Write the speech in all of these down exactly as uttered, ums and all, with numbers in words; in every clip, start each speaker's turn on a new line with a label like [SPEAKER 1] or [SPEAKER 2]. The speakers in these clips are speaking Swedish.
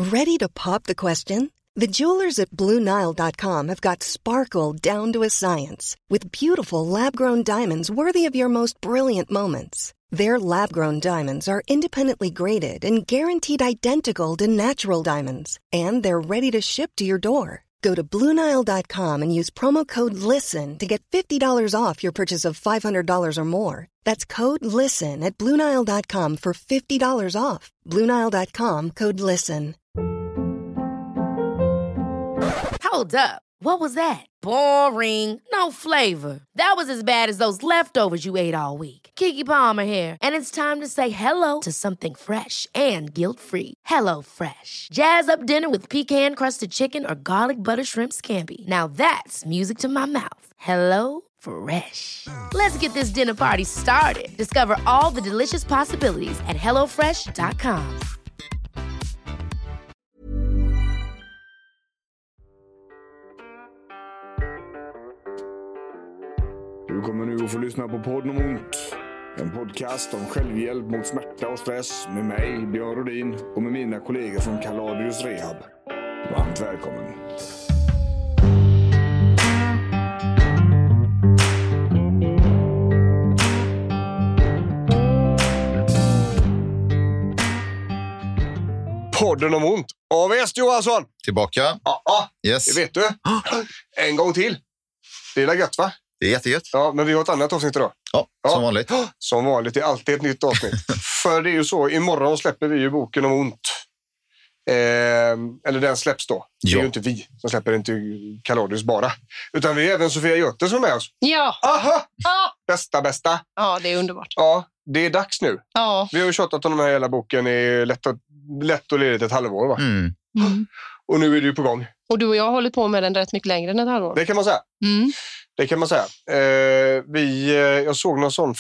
[SPEAKER 1] Ready to pop the question? The jewelers at Blue Nile dot com have got sparkle down to a science with beautiful lab-grown diamonds worthy of your most brilliant moments. Their lab-grown diamonds are independently graded and guaranteed identical to natural diamonds, and they're ready to ship to your door. Go to Blue Nile dot com and use promo code LISTEN to get fifty dollars off your purchase of five hundred dollars or more. That's code LISTEN at Blue Nile dot com for fifty dollars off. Blue Nile dot com, code LISTEN.
[SPEAKER 2] Hold up. What was that? Boring. No flavor. That was as bad as those leftovers you ate all week. Keke Palmer here, and it's time to say hello to something fresh and guilt-free. Hello Fresh. Jazz up dinner with pecan-crusted chicken or garlic butter shrimp scampi. Now that's music to my mouth. Hello Fresh. Let's get this dinner party started. Discover all the delicious possibilities at hello fresh dot com.
[SPEAKER 3] Du kommer nu att få lyssna på Podden om ont. En podcast om självhjälp mot smärta och stress med mig, Björn Rodin, och med mina kollegor från Kaladius Rehab. Varmt välkommen. Podden om ont. A V S Johansson.
[SPEAKER 4] Tillbaka.
[SPEAKER 3] Ja, ja.
[SPEAKER 4] Yes.
[SPEAKER 3] Det vet du. En gång till. Det är gött, va?
[SPEAKER 4] Det är jättegött.
[SPEAKER 3] Ja, men vi har ett annat avsnitt idag.
[SPEAKER 4] Ja,
[SPEAKER 3] ja,
[SPEAKER 4] som vanligt.
[SPEAKER 3] Som vanligt, det är alltid ett nytt avsnitt. För det är ju så, imorgon släpper vi ju boken om ont. Eh, eller den släpps då. Det är
[SPEAKER 4] ja.
[SPEAKER 3] ju inte vi som släpper, inte Kaladius bara. Utan vi är även Sofia Göte som är med oss.
[SPEAKER 5] Ja.
[SPEAKER 3] Aha!
[SPEAKER 5] Ja.
[SPEAKER 3] Bästa, bästa.
[SPEAKER 5] Ja, det är underbart.
[SPEAKER 3] Ja, det är dags nu.
[SPEAKER 5] Ja.
[SPEAKER 3] Vi har ju tjatat om den här hela boken i lätt och, lätt och ledigt ett halvår, va?
[SPEAKER 4] Mm.
[SPEAKER 5] Mm.
[SPEAKER 3] Och nu är det ju på gång.
[SPEAKER 5] Och du och jag har hållit på med den rätt mycket längre än ett halvår.
[SPEAKER 3] Det kan man säga.
[SPEAKER 5] Mm.
[SPEAKER 3] Det kan man säga. Eh, vi, eh, jag såg någon sån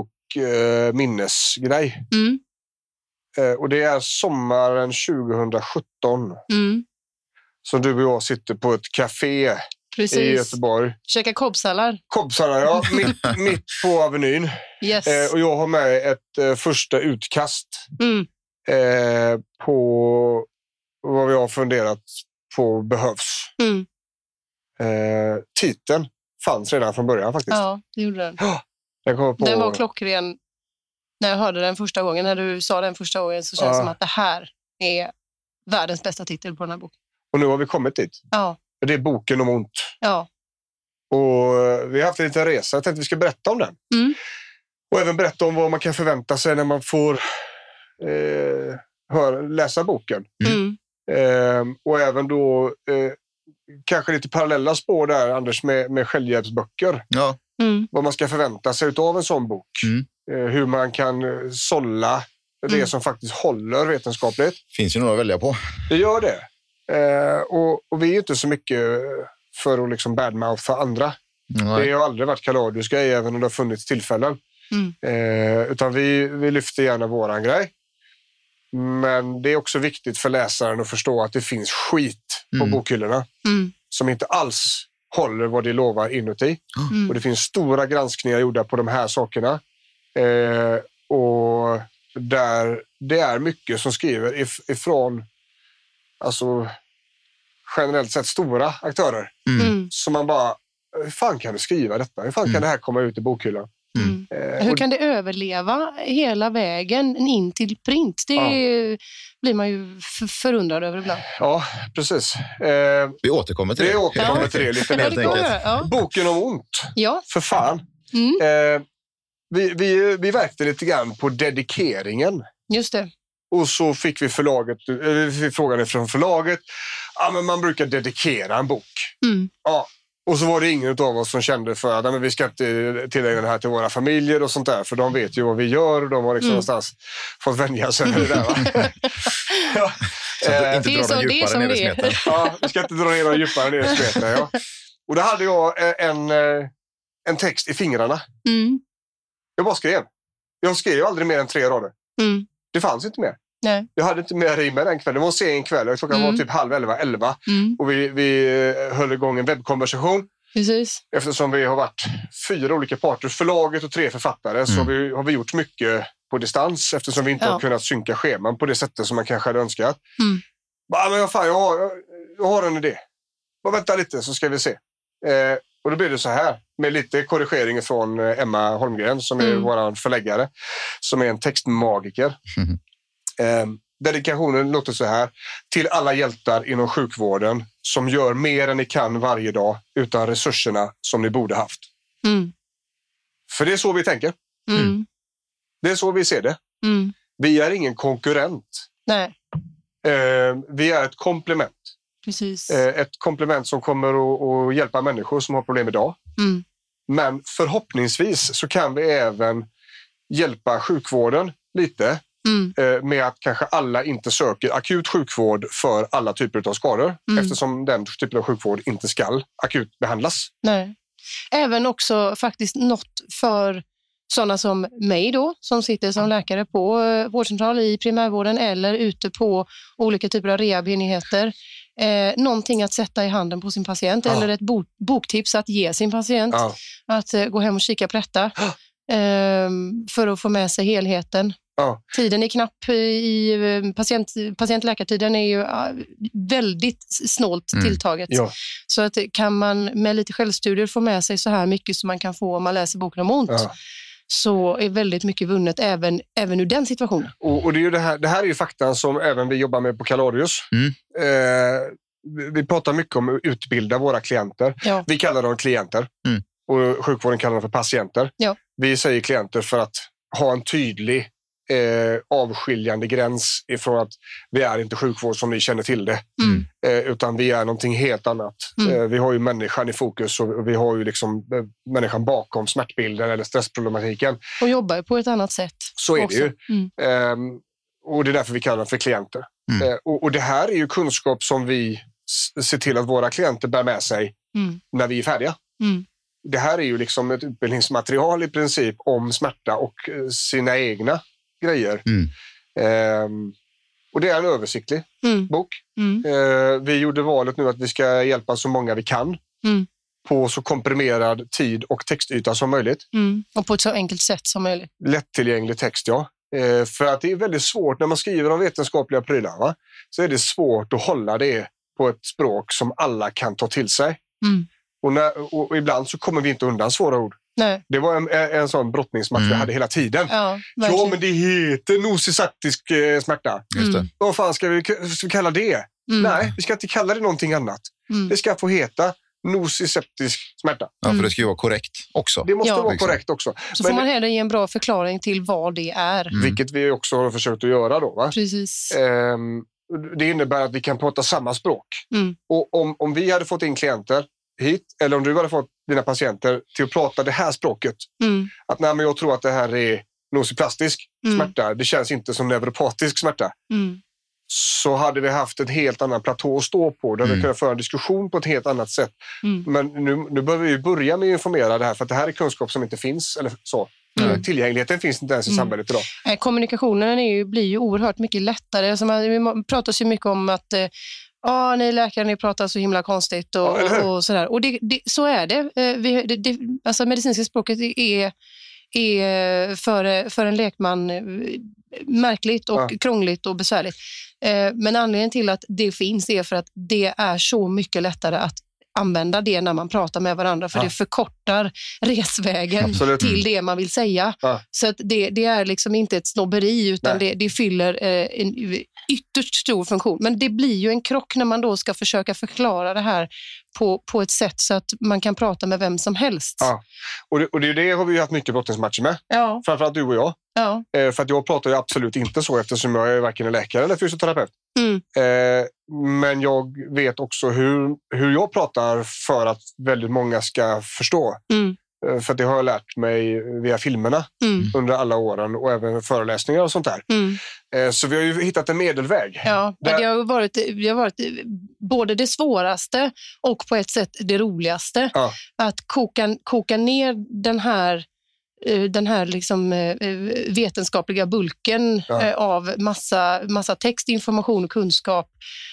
[SPEAKER 3] Facebook-minnesgrej.
[SPEAKER 5] Eh, mm.
[SPEAKER 3] eh, och det är sommaren tjugosjutton.
[SPEAKER 5] Mm.
[SPEAKER 3] Så du och jag sitter på ett café
[SPEAKER 5] Precis.
[SPEAKER 3] i Göteborg.
[SPEAKER 5] Käka kobbsallad.
[SPEAKER 3] Kobbsallad, ja. mitt, mitt på Avenyn.
[SPEAKER 5] Yes.
[SPEAKER 3] Eh, och jag har med ett eh, första utkast
[SPEAKER 5] Mm.
[SPEAKER 3] eh, på vad vi har funderat på behövs.
[SPEAKER 5] Mm.
[SPEAKER 3] Eh, titeln fanns redan från början faktiskt.
[SPEAKER 5] Ja, det gjorde den.
[SPEAKER 3] Den, kom på...
[SPEAKER 5] Den var klockren. När jag hörde den första gången, när du sa den första gången, så känns det
[SPEAKER 3] Ja.
[SPEAKER 5] som att det här är världens bästa titel på den här boken.
[SPEAKER 3] Och nu har vi kommit dit.
[SPEAKER 5] Ja.
[SPEAKER 3] Det är boken om ont.
[SPEAKER 5] Ja.
[SPEAKER 3] Och vi har haft en liten resa. Jag tänkte att vi ska berätta om den.
[SPEAKER 5] Mm.
[SPEAKER 3] Och även berätta om vad man kan förvänta sig när man får eh, höra, läsa boken.
[SPEAKER 5] Mm.
[SPEAKER 3] Eh, och även då eh, kanske lite parallella spår där, Anders, med, med självhjälpsböcker.
[SPEAKER 4] Ja.
[SPEAKER 5] Mm.
[SPEAKER 3] Vad man ska förvänta sig av en sån bok.
[SPEAKER 4] Mm.
[SPEAKER 3] Eh, hur man kan eh, sålla det
[SPEAKER 5] Mm.
[SPEAKER 3] som faktiskt håller vetenskapligt.
[SPEAKER 4] Finns ju några att välja på.
[SPEAKER 3] Det gör det. Eh, och, och vi är ju inte så mycket för att liksom badmoutha andra.
[SPEAKER 4] Nej.
[SPEAKER 3] Det har aldrig varit Kaladius grej, även om det har funnits tillfällen.
[SPEAKER 5] Mm.
[SPEAKER 3] Eh, utan vi, vi lyfter gärna våran grej. Men det är också viktigt för läsaren att förstå att det finns skit på
[SPEAKER 4] Mm.
[SPEAKER 3] bokhyllorna
[SPEAKER 5] Mm.
[SPEAKER 3] som inte alls håller vad det lovar inuti.
[SPEAKER 5] Mm.
[SPEAKER 3] Och det finns stora granskningar gjorda på de här sakerna. Eh, och där det är mycket som skriver if- ifrån alltså generellt sett stora aktörer.
[SPEAKER 4] Mm.
[SPEAKER 5] Mm.
[SPEAKER 3] Så man bara, hur fan kan du skriva detta? Hur fan
[SPEAKER 4] Mm.
[SPEAKER 3] kan det här komma ut i bokhyllan?
[SPEAKER 5] Mm.
[SPEAKER 3] Eh,
[SPEAKER 5] Hur
[SPEAKER 3] och,
[SPEAKER 5] kan det överleva hela vägen in till print? Det
[SPEAKER 3] Ja.
[SPEAKER 5] blir man ju f- förundrad över ibland.
[SPEAKER 3] ja, precis. Eh,
[SPEAKER 4] Vi återkommer till
[SPEAKER 3] vi
[SPEAKER 4] det.
[SPEAKER 3] återkommer till det lite
[SPEAKER 5] Ja,
[SPEAKER 3] mer.
[SPEAKER 4] helt
[SPEAKER 5] det kommer
[SPEAKER 4] enkelt.
[SPEAKER 5] jag. Ja.
[SPEAKER 3] Boken om ont,
[SPEAKER 5] Ja.
[SPEAKER 3] för fan.
[SPEAKER 5] Mm.
[SPEAKER 3] Eh, vi, vi, vi verkade lite grann på dedikeringen.
[SPEAKER 5] Just det.
[SPEAKER 3] Och så fick vi förlaget, eh, vi fick frågan från förlaget. Ja, men man brukar dedikera en bok.
[SPEAKER 5] Mm.
[SPEAKER 3] Ja. Och så var det ingen av oss som kände för att ja, men vi ska inte tillägna det här till våra familjer och sånt där. För de vet ju vad vi gör och de har liksom
[SPEAKER 5] Mm.
[SPEAKER 3] någonstans fått vänja sig med det där. Va? ja.
[SPEAKER 4] Så att
[SPEAKER 3] Eh,
[SPEAKER 4] inte
[SPEAKER 5] Det är
[SPEAKER 4] dra
[SPEAKER 5] så-
[SPEAKER 4] dem
[SPEAKER 5] det är
[SPEAKER 4] djupare
[SPEAKER 5] som
[SPEAKER 4] ner i
[SPEAKER 5] det är.
[SPEAKER 4] smeten.
[SPEAKER 3] ja, vi ska inte dra ner dem djupare ner i smeten. Ja. Och då hade jag eh, en, eh, en text i fingrarna.
[SPEAKER 5] Mm.
[SPEAKER 3] Jag bara skrev. Jag skrev aldrig mer än tre rader.
[SPEAKER 5] Mm.
[SPEAKER 3] Det fanns inte mer.
[SPEAKER 5] Nej.
[SPEAKER 3] Jag hade inte mer rim med den kvällen. Det var en sen kväll. Klockan
[SPEAKER 5] Mm.
[SPEAKER 3] var typ halv elva, elva.
[SPEAKER 5] Mm.
[SPEAKER 3] Och vi, vi eh, höll igång en webbkonversation.
[SPEAKER 5] Precis.
[SPEAKER 3] Eftersom vi har varit fyra olika parter, förlaget och tre författare, så
[SPEAKER 4] Mm.
[SPEAKER 3] har vi, har vi gjort mycket på distans eftersom vi inte
[SPEAKER 5] Ja.
[SPEAKER 3] har kunnat synka scheman på det sättet som man kanske hade önskat.
[SPEAKER 5] Mm.
[SPEAKER 3] Ja, men fan, jag, har, jag har en idé. Bara vänta lite så ska vi se. Eh, och då blir det så här. Med lite korrigering från Emma Holmgren som är mm. vår förläggare. Som är en textmagiker. Mm. Eh, dedikationen låter så här. Till alla hjältar inom sjukvården som gör mer än ni kan varje dag utan resurserna som ni borde haft. Mm. För det är så vi tänker. Mm. Det är så vi ser det. Mm. Vi är ingen konkurrent.
[SPEAKER 5] Nej.
[SPEAKER 3] Eh, vi är ett komplement.
[SPEAKER 5] Precis.
[SPEAKER 3] Eh, ett komplement som kommer att, att hjälpa människor som har problem idag. Mm. Men förhoppningsvis så kan vi även hjälpa sjukvården lite. Mm. Eh, med att kanske alla inte söker akut sjukvård för alla typer av skador. Mm. Eftersom den typen av sjukvård inte ska akut behandlas.
[SPEAKER 5] Nej. Även också faktiskt något för sådana som mig då, som sitter som läkare på vårdcentral i primärvården eller ute på olika typer av rehabenheter. Eh, någonting att sätta i handen på sin patient ja. Eller ett bo- boktips att ge sin patient. Ja. Att eh, gå hem och kika på detta eh, för att få med sig helheten. Ja. Tiden är knapp i patient, patientläkartiden är ju väldigt snålt mm. tilltaget. Ja. Så att kan man med lite självstudier få med sig så här mycket som man kan få om man läser boken om ont. Ja. Så är väldigt mycket vunnet även, även ur den situationen.
[SPEAKER 3] Och, och det, är ju det, här, det här är ju fakta som även vi jobbar med på Kaladius. Mm. Eh, vi, vi pratar mycket om att utbilda våra klienter. Ja. Vi kallar dem klienter. Mm. Och sjukvården kallar dem för patienter. Ja. Vi säger klienter för att ha en tydlig eh, avskiljande gräns ifrån att vi är inte sjukvård som ni känner till det. Mm. Eh, utan vi är någonting helt annat. Mm. Eh, vi har ju människan i fokus och vi har ju liksom eh, människan bakom smärtbilden eller stressproblematiken.
[SPEAKER 5] Och jobbar på ett annat sätt.
[SPEAKER 3] Så är
[SPEAKER 5] också.
[SPEAKER 3] Det ju. Mm. Eh, och det är därför vi kallar dem för klienter. Mm. Eh, och, och det här är ju kunskap som vi s- ser till att våra klienter bär med sig mm. när vi är färdiga. Mm. Det här är ju liksom ett utbildningsmaterial i princip om smärta och sina egna grejer. Mm. Um, och det är en översiktlig mm. bok. Mm. Uh, vi gjorde valet nu att vi ska hjälpa så många vi kan mm. på så komprimerad tid och textyta som möjligt.
[SPEAKER 5] Mm. Och på ett så enkelt sätt som möjligt.
[SPEAKER 3] Lättillgänglig text, ja. Uh, för att det är väldigt svårt när man skriver om vetenskapliga prylar, va? Så är det svårt att hålla det på ett språk som alla kan ta till sig. Mm. Och, när, och ibland så kommer vi inte undan svåra ord. Nej. Det var en, en sån brottningsmatch mm. vi hade hela tiden. Ja, ja, men det heter nocyseptisk eh, smärta. Just det. Vad fan ska vi, ska vi kalla det? Mm. Nej, vi ska inte kalla det någonting annat. Mm. Det ska få heta nocyseptisk smärta.
[SPEAKER 4] Ja, för det ska ju vara korrekt också.
[SPEAKER 3] Det måste
[SPEAKER 5] ja.
[SPEAKER 3] vara korrekt också.
[SPEAKER 5] Så men, får man hellre ge en bra förklaring till vad det är.
[SPEAKER 3] Mm. Vilket vi också har försökt att göra då, va?
[SPEAKER 5] Precis.
[SPEAKER 3] Ehm, det innebär att vi kan prata samma språk. Mm. Och om, om vi hade fått in klienter hit, eller om du hade fått dina patienter till att prata det här språket. Mm. Att nej, men jag tror att det här är nociplastisk mm. smärta. Det känns inte som neuropatisk smärta. Mm. Så hade vi haft en helt annan platå att stå på. Där mm. vi kunde föra en diskussion på ett helt annat sätt. Mm. Men nu, nu behöver vi börja med att informera det här. För att det här är kunskap som inte finns. Eller så. Mm. Tillgängligheten finns inte ens i mm. samhället idag.
[SPEAKER 5] Kommunikationen är ju, blir ju oerhört mycket lättare. Alltså man, vi pratar så mycket om att ja, ah, ni läkare, ni pratar så himla konstigt och, ja, och, och sådär. Och det, det, så är det. Vi, det, det. Alltså medicinska språket är, är för, för en lekman märkligt och ja. krångligt och besvärligt. Men anledningen till att det finns är för att det är så mycket lättare att använda det när man pratar med varandra, för ja. det förkortar resvägen Absolut. till det man vill säga. Ja. Så att det, det är liksom inte ett snobberi, utan det, det fyller eh, en ytterst stor funktion. Men det blir ju en krock när man då ska försöka förklara det här på, på ett sätt så att man kan prata med vem som helst. Ja. Och, det, och det, det har vi ju haft mycket brottningsmatcher med. Ja. Framförallt du och jag. Ja. Eh, för att jag pratar ju absolut inte så, eftersom jag är varken en läkare eller fysioterapeut. Mm. Eh, men jag vet också hur, hur jag pratar för att väldigt många ska förstå. Mm. Eh, för det har jag lärt mig via filmerna mm. under alla åren och även föreläsningar och sånt där. Mm. Eh, så vi har ju hittat en medelväg. Ja, där... det, har varit, det har varit både det svåraste och på ett sätt det roligaste. Ja. Att koka, koka ner den här den här liksom vetenskapliga bulken ja. av massa, massa text, information och kunskap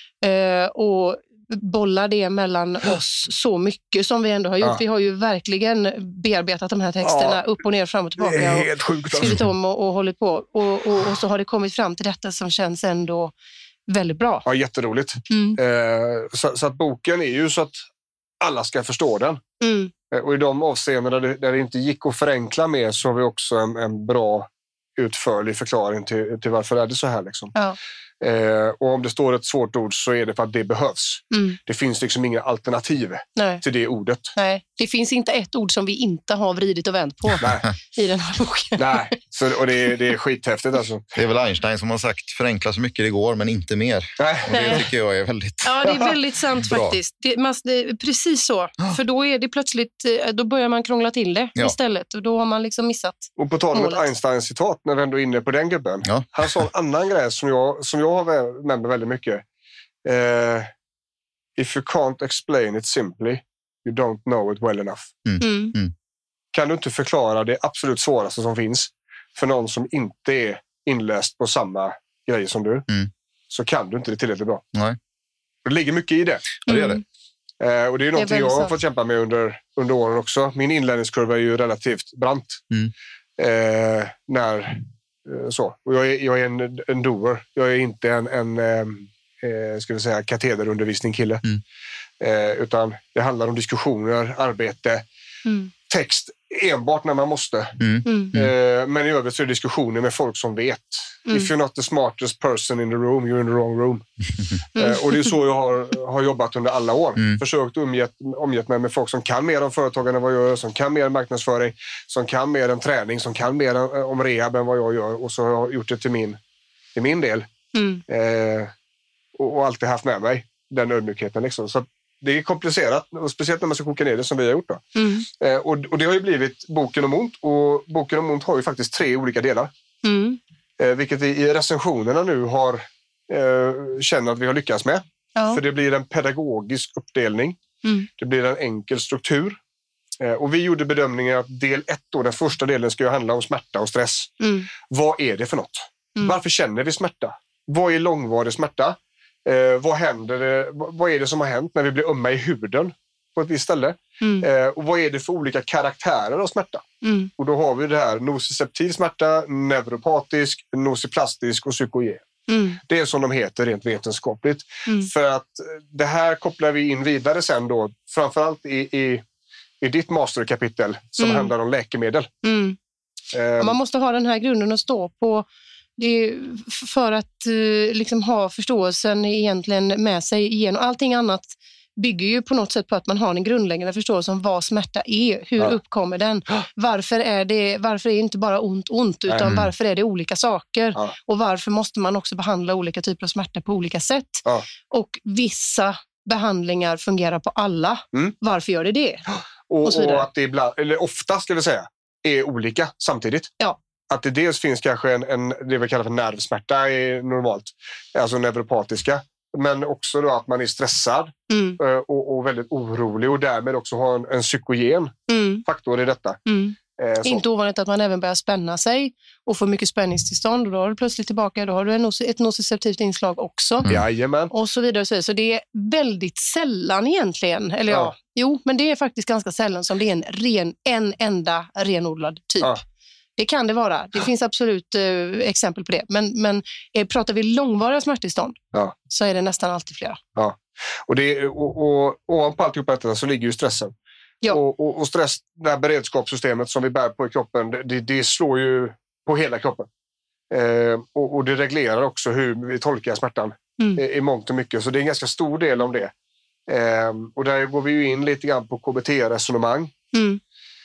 [SPEAKER 5] och bolla det mellan oss så mycket som vi ändå har gjort. Ja. Vi har ju verkligen bearbetat de här texterna ja. upp och ner, fram och tillbaka. Det är helt sjukt. Skrivit om och, och hållit på. Och, och, och så har det kommit fram till detta som känns ändå väldigt bra.
[SPEAKER 3] Ja, jätteroligt.
[SPEAKER 5] Mm.
[SPEAKER 3] Eh, så, så att boken är ju så att alla ska förstå den.
[SPEAKER 5] Mm.
[SPEAKER 3] Eh, och i de avseenden där det, där det inte gick att förenkla mer så har vi också en, en bra utförlig förklaring till, till varför är det så här. Liksom.
[SPEAKER 5] Ja.
[SPEAKER 3] Eh, och om det står ett svårt ord så är det för att det behövs.
[SPEAKER 5] Mm.
[SPEAKER 3] Det finns liksom inga alternativ
[SPEAKER 5] Nej.
[SPEAKER 3] till det ordet.
[SPEAKER 5] Nej, det finns inte ett ord som vi inte har vridit och vänt på
[SPEAKER 3] Nej.
[SPEAKER 5] i den här boken.
[SPEAKER 3] Nej, så, och det är, det är skithäftigt alltså.
[SPEAKER 4] Det är väl Einstein som har sagt förenkla så mycket det går men inte mer.
[SPEAKER 3] Nej.
[SPEAKER 4] Och det tycker jag är väldigt
[SPEAKER 5] Ja, det är väldigt sant
[SPEAKER 4] bra.
[SPEAKER 5] faktiskt. Det, man, det, precis så. För då är det plötsligt, då börjar man krångla till det
[SPEAKER 4] Ja.
[SPEAKER 5] istället. Och då har man liksom missat.
[SPEAKER 3] Och på tal om ett
[SPEAKER 5] målet.
[SPEAKER 3] Einstein-citat, när vi ändå är inne på den gubben.
[SPEAKER 4] Ja.
[SPEAKER 3] Han sa en annan grej som jag, som jag har med mig väldigt mycket. Eh, If you can't explain it simply, you don't know it well enough.
[SPEAKER 5] Mm.
[SPEAKER 3] Kan du inte förklara det absolut svåraste som finns för någon som inte är inläst på samma grejer som du,
[SPEAKER 4] Mm.
[SPEAKER 3] så kan du inte det tillräckligt bra.
[SPEAKER 4] Nej.
[SPEAKER 3] Det ligger mycket i det.
[SPEAKER 4] Ja, det är det.
[SPEAKER 5] Mm.
[SPEAKER 3] Eh, och det är ju någonting
[SPEAKER 5] väldigt
[SPEAKER 3] jag har
[SPEAKER 5] sant.
[SPEAKER 3] fått kämpa med under, under åren också. Min inlärningskurva är ju relativt brant.
[SPEAKER 4] Mm.
[SPEAKER 3] Eh, när, eh, så. Och jag är, jag är en, en doer. Jag är inte en, en eh, eh, ska vi säga, katederundervisning kille.
[SPEAKER 4] Mm.
[SPEAKER 3] Eh, utan det handlar om diskussioner, arbete,
[SPEAKER 5] Mm.
[SPEAKER 3] text enbart när man måste.
[SPEAKER 4] Mm.
[SPEAKER 5] Mm.
[SPEAKER 3] Eh, men i övrigt så är det diskussioner med folk som vet.
[SPEAKER 5] Mm.
[SPEAKER 3] If you're not the smartest person in the room, you're in the wrong room. Eh, och det är så jag har, har jobbat under alla år.
[SPEAKER 4] Mm.
[SPEAKER 3] Försökt omgett, omgett mig med folk som kan mer om företagen än vad jag gör, som kan mer om marknadsföring, som kan mer om träning, som kan mer om, om rehab än vad jag gör. Och så har jag gjort det till min, till min del.
[SPEAKER 5] Mm.
[SPEAKER 3] Eh, och, och alltid haft med mig den ödmjukheten. Liksom. Så det är komplicerat, och speciellt när man ska koka ner det som vi har gjort. Då.
[SPEAKER 5] Mm.
[SPEAKER 3] Eh, och, och det har ju blivit Boken om ont. Och Boken om ont har ju faktiskt tre olika delar.
[SPEAKER 5] Mm.
[SPEAKER 3] Eh, vilket vi i recensionerna nu har eh, känner att vi har lyckats med.
[SPEAKER 5] Ja.
[SPEAKER 3] För det blir en pedagogisk uppdelning.
[SPEAKER 5] Mm.
[SPEAKER 3] Det blir en enkel struktur. Eh, och vi gjorde bedömningen att del ett, då, den första delen, ska ju handla om smärta och stress.
[SPEAKER 5] Mm.
[SPEAKER 3] Vad är det för något?
[SPEAKER 5] Mm.
[SPEAKER 3] Varför känner vi smärta? Vad är långvarig smärta? Eh, vad händer det? Vad är det som har hänt när vi blir ömma i huden på ett visst ställe?
[SPEAKER 5] Mm.
[SPEAKER 3] Eh, och vad är det för olika karaktärer av smärta?
[SPEAKER 5] Mm.
[SPEAKER 3] Och då har vi det här nociceptiv smärta, neuropatisk, nociplastisk och psykogen.
[SPEAKER 5] Mm.
[SPEAKER 3] Det är som de heter rent vetenskapligt.
[SPEAKER 5] Mm.
[SPEAKER 3] För att det här kopplar vi in vidare sen då, framförallt i, i, i ditt masterkapitel som
[SPEAKER 5] Mm.
[SPEAKER 3] handlar om läkemedel.
[SPEAKER 5] Mm.
[SPEAKER 3] Eh,
[SPEAKER 5] Man måste ha den här grunden att stå på. Det är f- för att eh, liksom ha förståelsen egentligen med sig igenom. Allting annat bygger ju på något sätt på att man har en grundläggande förståelse om vad smärta är. Hur
[SPEAKER 3] Ja.
[SPEAKER 5] uppkommer den? Varför är det varför är det inte bara ont ont utan
[SPEAKER 3] Mm.
[SPEAKER 5] varför är det olika saker?
[SPEAKER 3] Ja.
[SPEAKER 5] Och varför måste man också behandla olika typer av smärta på olika sätt?
[SPEAKER 3] Ja.
[SPEAKER 5] Och vissa behandlingar fungerar på alla.
[SPEAKER 3] Mm.
[SPEAKER 5] Varför gör det det?
[SPEAKER 3] och,
[SPEAKER 5] och så vidare.
[SPEAKER 3] och att det ibland, eller ofta ska vi säga, är olika samtidigt.
[SPEAKER 5] Ja.
[SPEAKER 3] Att det dels finns kanske en, en det vi kallar för nervsmärta är normalt, alltså neuropatiska. Men också då att man är stressad
[SPEAKER 5] Mm.
[SPEAKER 3] eh, och, och väldigt orolig och därmed också har en, en psykogen
[SPEAKER 5] Mm.
[SPEAKER 3] faktor i detta.
[SPEAKER 5] Mm.
[SPEAKER 3] Eh, så-
[SPEAKER 5] Inte ovanligt att man även börjar spänna sig och får mycket spänningstillstånd och då har du plötsligt tillbaka, då har du en, noci- ett nociceptivt inslag också.
[SPEAKER 3] Mm. Jajamän.
[SPEAKER 5] Och så vidare och så vidare. Så det är väldigt sällan egentligen, eller ja.
[SPEAKER 3] Ja.
[SPEAKER 5] jo, men det är faktiskt ganska sällan som det är en, ren, en enda renodlad typ.
[SPEAKER 3] Ja.
[SPEAKER 5] Det kan det vara. Det finns absolut eh, exempel på det. Men, men eh, pratar vi långvariga smärttillstånd
[SPEAKER 3] Ja.
[SPEAKER 5] så är det nästan alltid flera.
[SPEAKER 3] Och, det, och, och ovanpå alltihop detta så ligger ju stressen.
[SPEAKER 5] Ja.
[SPEAKER 3] Och, och, och stress, det här beredskapssystemet som vi bär på i kroppen, det, det slår ju på hela kroppen. Eh, och, och det reglerar också hur vi tolkar smärtan
[SPEAKER 5] Mm.
[SPEAKER 3] i, i mångt och mycket. Så det är en ganska stor del om det. Eh, och där går vi ju in lite grann på K B T-resonemang.
[SPEAKER 5] Mm.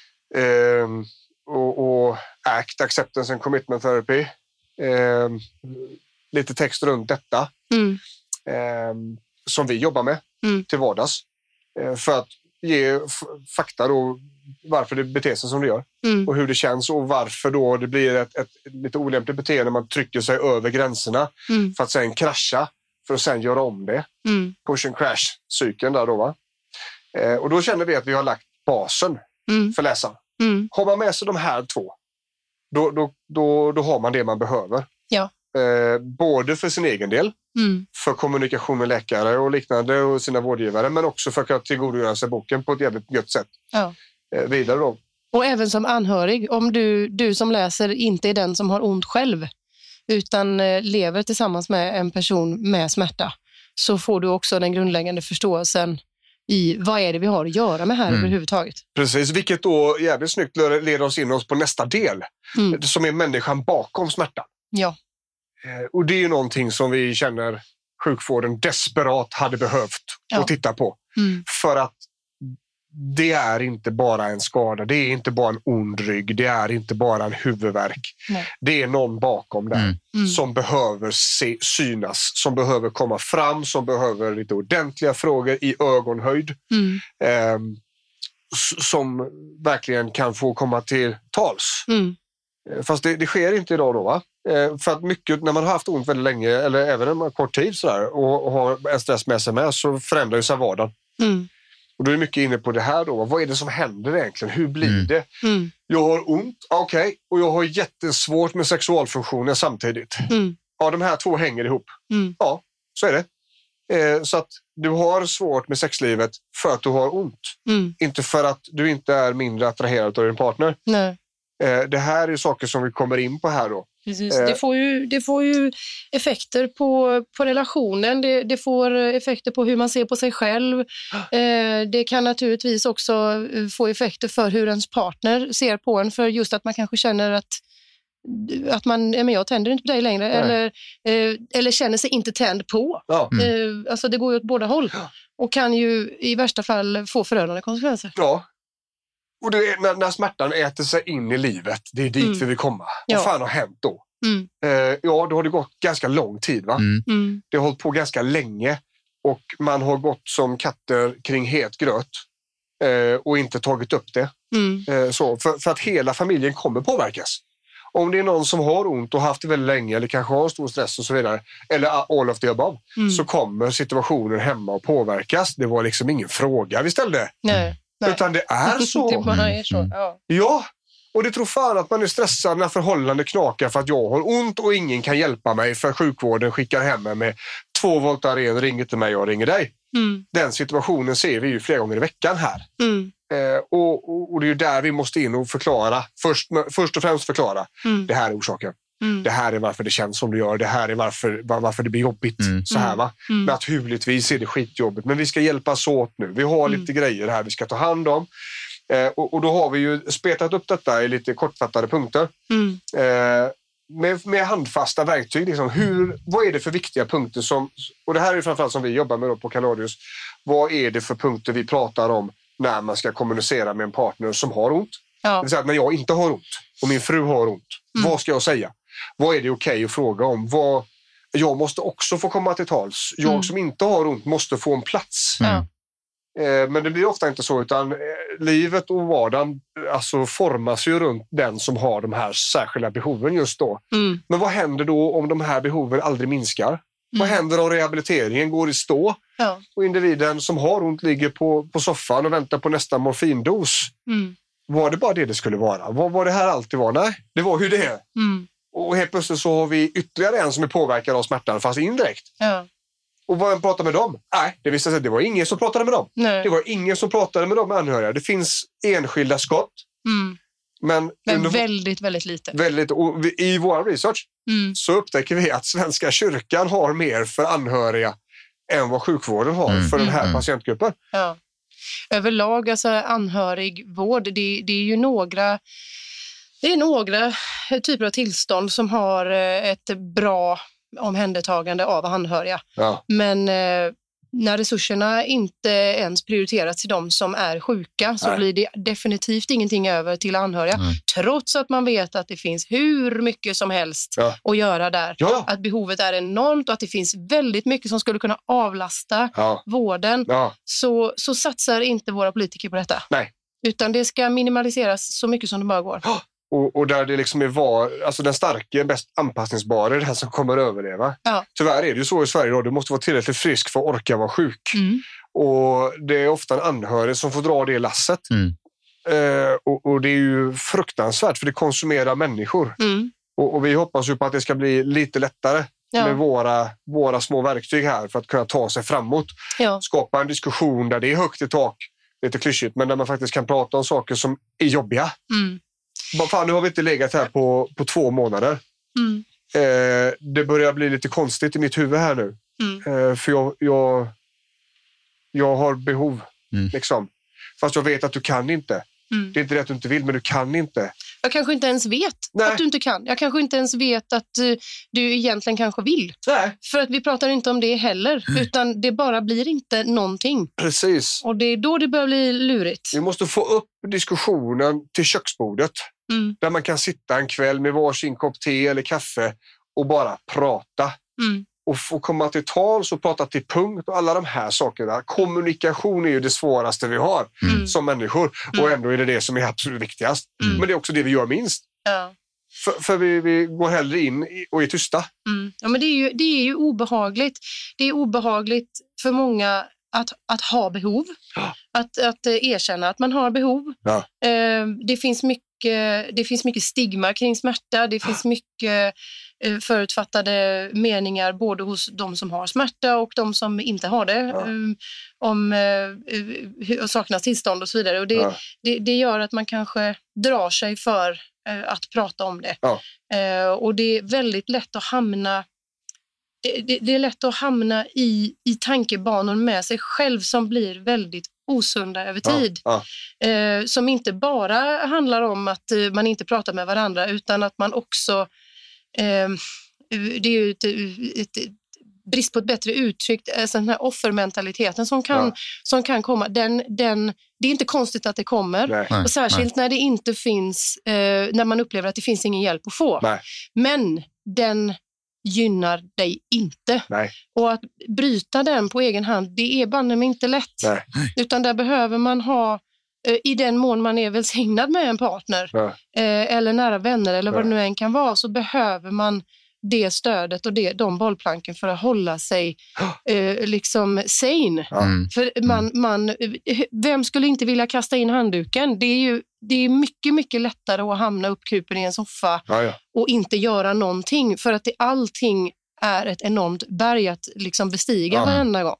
[SPEAKER 3] Eh, och, och A C T, Acceptance and Commitment Therapy. Eh, lite text runt detta.
[SPEAKER 5] Mm.
[SPEAKER 3] Eh, som vi jobbar med
[SPEAKER 5] Mm.
[SPEAKER 3] till vardags. Eh, för att ge f- fakta då varför det beter sig som det gör.
[SPEAKER 5] Mm.
[SPEAKER 3] Och hur det känns och varför då det blir ett, ett lite olämpligt beteende när man trycker sig över gränserna
[SPEAKER 5] Mm.
[SPEAKER 3] för att sen krascha för att sen göra om det.
[SPEAKER 5] Mm.
[SPEAKER 3] Push and crash-cykeln där då va. Eh, och då känner vi att vi har lagt basen
[SPEAKER 5] Mm.
[SPEAKER 3] för läsaren.
[SPEAKER 5] Mm.
[SPEAKER 3] Har man med sig de här två, då, då, då, då har man det man behöver.
[SPEAKER 5] Ja.
[SPEAKER 3] Eh, både för sin egen del,
[SPEAKER 5] Mm.
[SPEAKER 3] för kommunikation med läkare och liknande och sina vårdgivare, men också för att kunna tillgodogöra sig boken på ett jävligt gött sätt.
[SPEAKER 5] Ja.
[SPEAKER 3] Eh, vidare då.
[SPEAKER 5] Och även som anhörig, om du, du som läser inte är den som har ont själv, utan eh, lever tillsammans med en person med smärta, så får du också den grundläggande förståelsen i vad är det vi har att göra med här mm. överhuvudtaget.
[SPEAKER 3] Precis, vilket då jävligt snyggt leder oss in oss på nästa del, mm. som är människan bakom smärtan.
[SPEAKER 5] Ja.
[SPEAKER 3] Eh, och det är ju någonting som vi känner sjukvården desperat hade behövt ja. att titta på. Mm. För att det är inte bara en skada, det är inte bara en ond rygg, det är inte bara en huvudvärk. Nej. Det är någon bakom där mm. Mm. som behöver se, synas, som behöver komma fram, som behöver lite ordentliga frågor i ögonhöjd. Mm. Eh, som verkligen kan få komma till tals. Mm. Fast det, det sker inte idag då, va? Eh, för att mycket, när man har haft ont väldigt länge, eller även en kort tid sådär, och, och har en stress med sig med, så förändrar ju sig vardagen. Mm. Och då är det mycket inne på det här då. Vad är det som händer egentligen? Hur blir mm. det? Mm. Jag har ont, okej. Okay. Och jag har jättesvårt med sexualfunktioner samtidigt. Mm. Ja, de här två hänger ihop. Mm. Ja, så är det. Eh, så att du har svårt med sexlivet för att du har ont. Mm. Inte för att du inte är mindre attraherad av din partner.
[SPEAKER 5] Nej.
[SPEAKER 3] Eh, det här är saker som vi kommer in på här då.
[SPEAKER 5] Precis. Det får ju, det får ju effekter på, på relationen, det, det får effekter på hur man ser på sig själv. Eh, det kan naturligtvis också få effekter för hur ens partner ser på en, för just att man kanske känner att, att man, men jag tänder inte på dig längre, eller, eh, eller känner sig inte tänd på. Ja. Mm. Eh, alltså det går ju åt båda håll och kan ju i värsta fall få förödande konsekvenser.
[SPEAKER 3] Ja. Och det är, när, när smärtan äter sig in i livet, det är dit mm. vi vill komma. Ja. Vad fan har hänt då? Mm. Eh, ja, då har det gått ganska lång tid, va? Mm. Mm. Det har hållit på ganska länge och man har gått som katter kring het gröt eh, och inte tagit upp det. Mm. Eh, så, för, för att hela familjen kommer påverkas. Om det är någon som har ont och haft det väldigt länge eller kanske har stor stress och så vidare, eller all of the above, mm. så kommer situationen hemma att påverkas. Det var liksom ingen fråga vi ställde.
[SPEAKER 5] Nej. Nej.
[SPEAKER 3] Utan det är så.
[SPEAKER 5] Det bara är så. Ja.
[SPEAKER 3] Ja, och det tror fan att man är stressad när förhållande knakar för att jag har ont och ingen kan hjälpa mig för sjukvården skickar hem mig med två Voltaren, ringer till mig, jag ringer dig. Mm. Den situationen ser vi ju flera gånger i veckan här. Mm. Eh, och, och, och det är ju där vi måste in och förklara, först, först och främst förklara, mm. det här är orsaken. Mm. Det här är varför det känns som det gör. Det här är varför, varför det blir jobbigt. Mm. Så här, va? Mm. Naturligtvis är det skitjobbigt. Men vi ska hjälpas åt nu. Vi har mm. lite grejer här vi ska ta hand om. Eh, och, och då har vi ju spetat upp detta i lite kortfattade punkter. Mm. Eh, med, med handfasta verktyg. Liksom, hur, vad är det för viktiga punkter som... Och det här är framförallt som vi jobbar med då på Kaladius. Vad är det för punkter vi pratar om när man ska kommunicera med en partner som har ont? Ja. Det vill säga att när jag inte har ont och min fru har ont. Mm. Vad ska jag säga? Vad är det okej okay att fråga om? Vad, jag måste också få komma till tals. Jag mm. som inte har ont måste få en plats. Mm. Eh, men det blir ofta inte så, utan eh, livet och vardagen alltså, formas ju runt den som har de här särskilda behoven just då. Mm. Men vad händer då om de här behoven aldrig minskar? Mm. Vad händer om rehabiliteringen går i stå? Ja. Och individen som har ont ligger på, på soffan och väntar på nästa morfindos. Mm. Var det bara det det skulle vara? Vad var det här alltid var? Nej, det var hur det är. Mm. Och helt plötsligt så har vi ytterligare en som är påverkad av smärtan, fast indirekt. Ja. Och vad pratar med dem? Nej, det visste sig att det var ingen som pratade med dem. Nej. Det var ingen som pratade med de anhöriga. Det finns enskilda skott. Mm. Men,
[SPEAKER 5] men under, väldigt, väldigt lite.
[SPEAKER 3] Väldigt, och vi, i vår research mm. så upptäcker vi att Svenska kyrkan har mer för anhöriga än vad sjukvården har mm. för den här mm. patientgruppen.
[SPEAKER 5] Ja. Överlag, alltså anhörigvård, det, det är ju några... Det är några typer av tillstånd som har ett bra omhändertagande av anhöriga. Ja. Men eh, när resurserna inte ens prioriteras till de som är sjuka så Nej. Blir det definitivt ingenting över till anhöriga. Mm. Trots att man vet att det finns hur mycket som helst ja. Att göra där. Ja. Att behovet är enormt och att det finns väldigt mycket som skulle kunna avlasta ja. Vården. Ja. Så, så satsar inte våra politiker på detta.
[SPEAKER 3] Nej.
[SPEAKER 5] Utan det ska minimaliseras så mycket som det bara går.
[SPEAKER 3] Ja. Och, och där det liksom är var, alltså den starka, bäst anpassningsbara är det här som kommer att överleva. Ja. Tyvärr är det ju så i Sverige då. Du måste vara tillräckligt frisk för att orka vara sjuk. Mm. Och det är ofta en anhörig som får dra det lasset. Mm. Eh, och, och det är ju fruktansvärt för det konsumerar människor. Mm. Och, och vi hoppas ju på att det ska bli lite lättare ja. Med våra, våra små verktyg här för att kunna ta sig framåt. Ja. Skapa en diskussion där det är högt i tak, lite klyschigt, men där man faktiskt kan prata om saker som är jobbiga. Mm. Fan, nu har vi inte legat här på, på två månader. Mm. Eh, det börjar bli lite konstigt i mitt huvud här nu.
[SPEAKER 5] Mm.
[SPEAKER 3] Eh, för jag, jag, jag har behov. Mm. Liksom. Fast jag vet att du kan inte. Mm. Det är inte det att du inte vill, men du kan inte.
[SPEAKER 5] Jag kanske inte ens vet Nej. att du inte kan. Jag kanske inte ens vet att uh, du egentligen kanske vill.
[SPEAKER 3] Nej.
[SPEAKER 5] För att vi pratar inte om det heller. Mm. Utan det bara blir inte någonting.
[SPEAKER 3] Precis.
[SPEAKER 5] Och det är då det börjar bli lurigt.
[SPEAKER 3] Vi måste få upp diskussionen till köksbordet. Mm. Där man kan sitta en kväll med varsin kopp te eller kaffe och bara prata. Mm. Och få komma till tals och prata till punkt och alla de här sakerna. Kommunikation är ju det svåraste vi har mm. som människor. Mm. Och ändå är det det som är absolut viktigast. Mm. Men det är också det vi gör minst.
[SPEAKER 5] Ja.
[SPEAKER 3] För, för vi, vi går hellre in och är tysta.
[SPEAKER 5] Mm. Ja, men det är, ju, det är ju obehagligt. Det är obehagligt för många att, att ha behov. Ja. Att, att erkänna att man har behov.
[SPEAKER 3] Ja.
[SPEAKER 5] Det finns mycket Det finns mycket stigma kring smärta. Det finns mycket förutfattade meningar både hos de som har smärta och de som inte har det. Ja. Om uh, saknas tillstånd och så vidare. Och det, ja. det, det gör att man kanske drar sig för uh, att prata om det. Ja. Uh, och det är väldigt lätt att hamna det, det, det är lätt att hamna i, i tankebanor med sig själv som blir väldigt osunda över tid. Ja, ja. Eh, som inte bara handlar om att eh, man inte pratar med varandra utan att man också eh, det är ju ett, ett, ett brist på ett bättre uttryck, alltså den här offermentaliteten som kan, ja. som kan komma, den, den, det är inte konstigt att det kommer. Nej. Och särskilt Nej. när det inte finns eh, när man upplever att det finns ingen hjälp att få. Nej. Men den gynnar dig inte. Nej. Och att bryta den på egen hand, det är banne mig inte lätt. Nej. Utan där behöver man ha, i den mån man är välsignad med en partner ja. eller nära vänner eller ja. vad det nu än kan vara, så behöver man det stödet och det, de bollplanken för att hålla sig eh, liksom sane. Mm. För man, man, vem skulle inte vilja kasta in handduken? Det är ju det är mycket, mycket lättare att hamna uppkupen i en soffa ja, ja. och inte göra någonting. För att det, allting är ett enormt berg att liksom bestiga ja. varenda gång.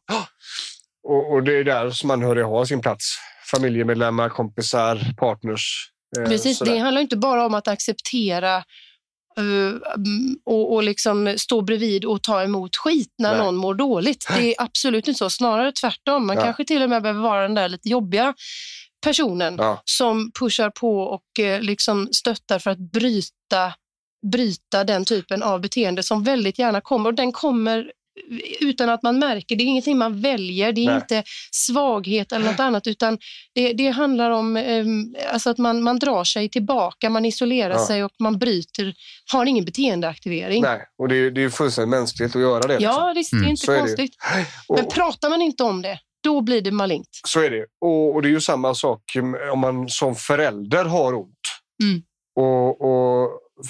[SPEAKER 3] Och, och det är där som man hör ha sin plats. Familjemedlemmar, kompisar, partners.
[SPEAKER 5] Eh, Precis, sådär. Det handlar inte bara om att acceptera Uh, och, och liksom stå bredvid och ta emot skit när Nej. någon mår dåligt. Det är absolut inte så. Snarare tvärtom. Man ja. kanske till och med behöver vara den där lite jobbiga personen ja. som pushar på och eh, liksom stöttar för att bryta, bryta den typen av beteende som väldigt gärna kommer. Och den kommer utan att man märker. Det är ingenting man väljer. Det är Nej. inte svaghet eller något annat, utan det, det handlar om um, alltså att man, man drar sig tillbaka, man isolerar ja. sig och man bryter, har ingen beteendeaktivering.
[SPEAKER 3] Nej, och det är, det är fullständigt mänskligt att göra det.
[SPEAKER 5] Ja,
[SPEAKER 3] liksom.
[SPEAKER 5] det är inte mm. konstigt. Det. Och, Men pratar man inte om det, då blir det malignt.
[SPEAKER 3] Så är det. Och, och det är ju samma sak om man som förälder har ont. Mm. Och, och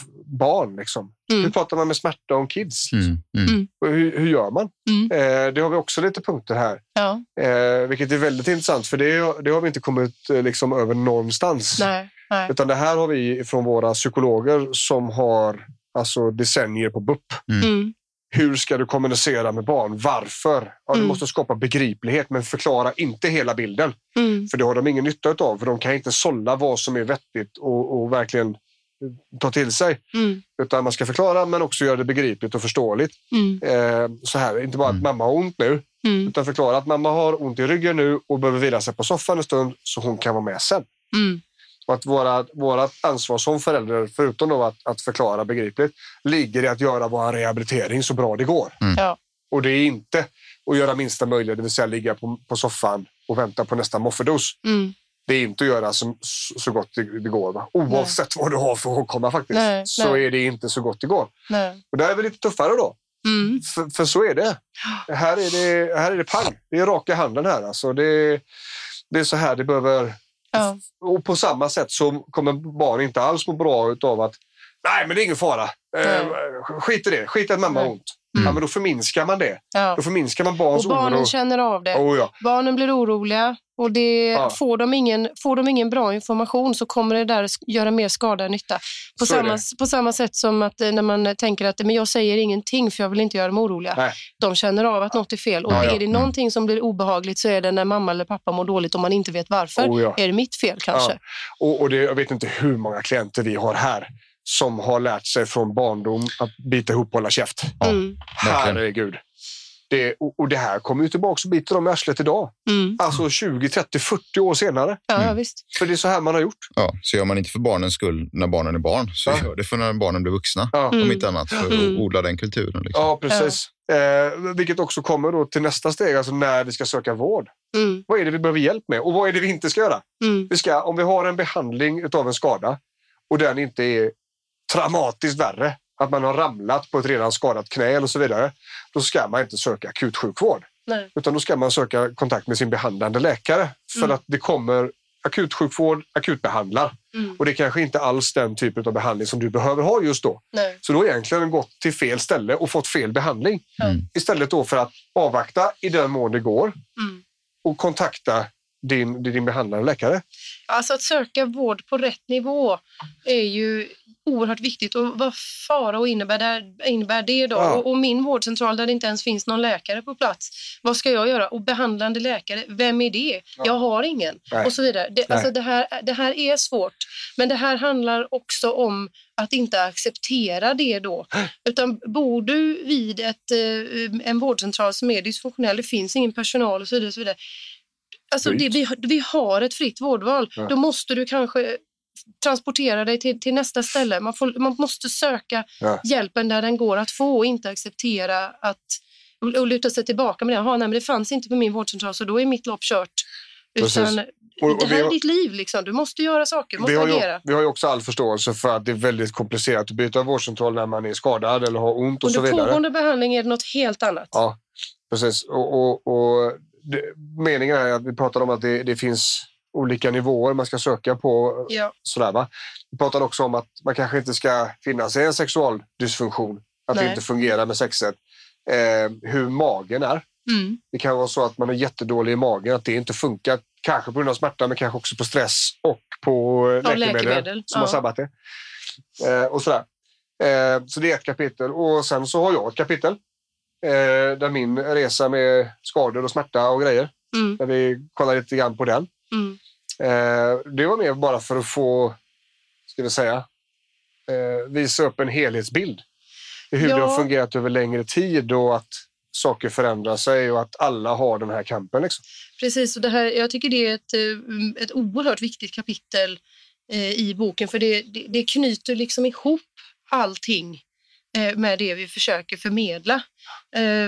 [SPEAKER 3] barn liksom. Mm. Hur pratar man med smärta om kids? Liksom? Mm. Mm. Och hur, hur gör man? Mm. Eh, det har vi också lite punkter här. Ja. Eh, vilket är väldigt intressant, för det, det har vi inte kommit eh, liksom över någonstans. Nej. Nej. Utan det här har vi från våra psykologer som har alltså decennier på B U P. Mm. Mm. Hur ska du kommunicera med barn? Varför? Ja, du mm. måste skapa begriplighet, men förklara inte hela bilden. Mm. För det har de ingen nytta av. För de kan inte sålla vad som är vettigt och, och verkligen ta till sig. Mm. Utan man ska förklara, men också göra det begripligt och förståeligt. Mm. Eh, så här, inte bara att mamma har ont nu, mm. utan förklara att mamma har ont i ryggen nu och behöver vila sig på soffan en stund så hon kan vara med sen. Mm. Och att våra, våra ansvar som förälder, förutom då att, att förklara begripligt, ligger i att göra vår rehabilitering så bra det går. Mm. Ja. Och det är inte att göra minsta möjliga, det vill säga ligga på, på soffan och vänta på nästa mofferdos. Mm. Det är inte att göra så, så gott det, det går. Va? Oavsett nej. vad du har för att komma faktiskt. Nej, så nej. är det inte så gott det går. Nej. Och där är vi lite tuffare då. Mm. För, för så är det. Här är det, här är det pang. Det är raka handen här. Alltså det, det är så här det behöver... Ja. Och på samma sätt så kommer barn inte alls må bra utav att nej, men det är ingen fara. Eh, skit i det. Skit i att mamma har ont. Mm. Ja, men då förminskar man det. Ja. Då förminskar man barns oro.
[SPEAKER 5] Och barnen oro. känner av det.
[SPEAKER 3] Oh, ja.
[SPEAKER 5] Barnen blir oroliga. Och det, ja. får, de ingen, får de ingen bra information så kommer det där göra mer skada än nytta. På samma, på samma sätt som att när man tänker att men jag säger ingenting för jag vill inte göra dem oroliga. Nej. De känner av att något är fel. Och ja, ja. är det någonting som blir obehagligt så är det när mamma eller pappa mår dåligt och man inte vet varför. Oh, ja. Är det mitt fel kanske?
[SPEAKER 3] Ja. Och, och det, jag vet inte hur många klienter vi har här som har lärt sig från barndom att bita ihop och hålla käft.
[SPEAKER 5] Mm.
[SPEAKER 3] Herregud. Det, och, och det här kommer ju tillbaka och biter dem i arslet idag.
[SPEAKER 5] Mm.
[SPEAKER 3] Alltså tjugo, trettio, fyrtio år senare.
[SPEAKER 5] Ja,
[SPEAKER 4] Mm.
[SPEAKER 5] visst.
[SPEAKER 3] För det är så här man har gjort.
[SPEAKER 4] Ja, så gör man inte för barnens skull när barnen är barn. Så
[SPEAKER 3] Ja.
[SPEAKER 4] gör det för när barnen blir vuxna.
[SPEAKER 3] Ja.
[SPEAKER 4] Om inte annat, för att
[SPEAKER 5] Mm.
[SPEAKER 4] odla den kulturen. Liksom.
[SPEAKER 3] Ja, precis. Eh, vilket också kommer då till nästa steg, alltså när vi ska söka vård.
[SPEAKER 5] Mm.
[SPEAKER 3] Vad är det vi behöver hjälp med? Och vad är det vi inte ska göra?
[SPEAKER 5] Mm.
[SPEAKER 3] Vi ska, om vi har en behandling av en skada och den inte är traumatiskt värre, att man har ramlat på ett redan skadat knä och så vidare, då ska man inte söka akutsjukvård.
[SPEAKER 5] Nej.
[SPEAKER 3] Utan då ska man söka kontakt med sin behandlande läkare för
[SPEAKER 5] Mm.
[SPEAKER 3] att det kommer akutsjukvård, akutbehandlar.
[SPEAKER 5] Mm.
[SPEAKER 3] Och det är kanske inte alls den typen av behandling som du behöver ha just då.
[SPEAKER 5] Nej.
[SPEAKER 3] Så då har egentligen gått till fel ställe och fått fel behandling.
[SPEAKER 4] Mm.
[SPEAKER 3] Istället då för att avvakta i den mån det går
[SPEAKER 5] Mm.
[SPEAKER 3] och kontakta din, din behandlande läkare.
[SPEAKER 5] Alltså att söka vård på rätt nivå är ju oerhört viktigt. Och vad fara och innebär det, innebär det då?
[SPEAKER 3] Ja.
[SPEAKER 5] Och, och min vårdcentral där det inte ens finns någon läkare på plats. Vad ska jag göra? Och behandlande läkare, vem är det?
[SPEAKER 3] Ja.
[SPEAKER 5] Jag har ingen.
[SPEAKER 3] Nej.
[SPEAKER 5] Och så vidare. Det, alltså det, här, det här är svårt. Men det här handlar också om att inte acceptera det då. Utan bor du vid ett, eh, en vårdcentral som är dysfunktionell, det finns ingen personal och så vidare. Och så vidare. Alltså det, vi, vi har ett fritt vårdval.
[SPEAKER 3] Ja.
[SPEAKER 5] Då måste du kanske transportera dig till, till nästa ställe. Man, får, man måste söka
[SPEAKER 3] Ja.
[SPEAKER 5] hjälpen där den går att få och inte acceptera att och, och luta sig tillbaka med det. Aha, nej, men det fanns inte på min vårdcentral så då är mitt lopp kört. Utan,
[SPEAKER 3] Och- och
[SPEAKER 5] det här
[SPEAKER 3] vi
[SPEAKER 5] är
[SPEAKER 3] har-
[SPEAKER 5] ditt liv liksom. Du måste göra saker, du måste
[SPEAKER 3] Vi har, ju,
[SPEAKER 5] agera.
[SPEAKER 3] vi har ju också all förståelse för att det är väldigt komplicerat att byta vårdcentral när man är skadad eller har ont och så
[SPEAKER 5] Under
[SPEAKER 3] vidare.
[SPEAKER 5] pågående behandling är det något helt annat.
[SPEAKER 3] Ja, precis. Och, och, och det, meningen är att vi pratar om att det, det finns olika nivåer man ska söka på.
[SPEAKER 5] Ja.
[SPEAKER 3] Sådär, va? Vi pratar också om att man kanske inte ska finna sig i en sexual dysfunktion. Att
[SPEAKER 5] Nej.
[SPEAKER 3] det inte fungerar med sexet. Eh, hur magen är.
[SPEAKER 5] Mm.
[SPEAKER 3] Det kan vara så att man är jättedålig i magen. Att det inte funkar. Kanske på grund av smärta men kanske också på stress och på
[SPEAKER 5] Ja,
[SPEAKER 3] läkemedel,
[SPEAKER 5] läkemedel.
[SPEAKER 3] som
[SPEAKER 5] Ja.
[SPEAKER 3] har sabbat det. Eh, och sådär. Eh, så det är ett kapitel. Och sen så har jag ett kapitel. Eh, där min resa med skador och smärta och grejer.
[SPEAKER 5] Mm.
[SPEAKER 3] Där vi kollar lite grann på den.
[SPEAKER 5] Mm.
[SPEAKER 3] Eh, det var mer bara för att få, ska vi säga, eh, visa upp en helhetsbild. I hur
[SPEAKER 5] Ja.
[SPEAKER 3] det har fungerat över längre tid och att saker förändrar sig och att alla har den här kampen. Liksom.
[SPEAKER 5] Precis, och det här, jag tycker det är ett, eh, ett oerhört viktigt kapitel eh, i boken för det, det, det knyter liksom ihop allting eh, med det vi försöker förmedla. Eh,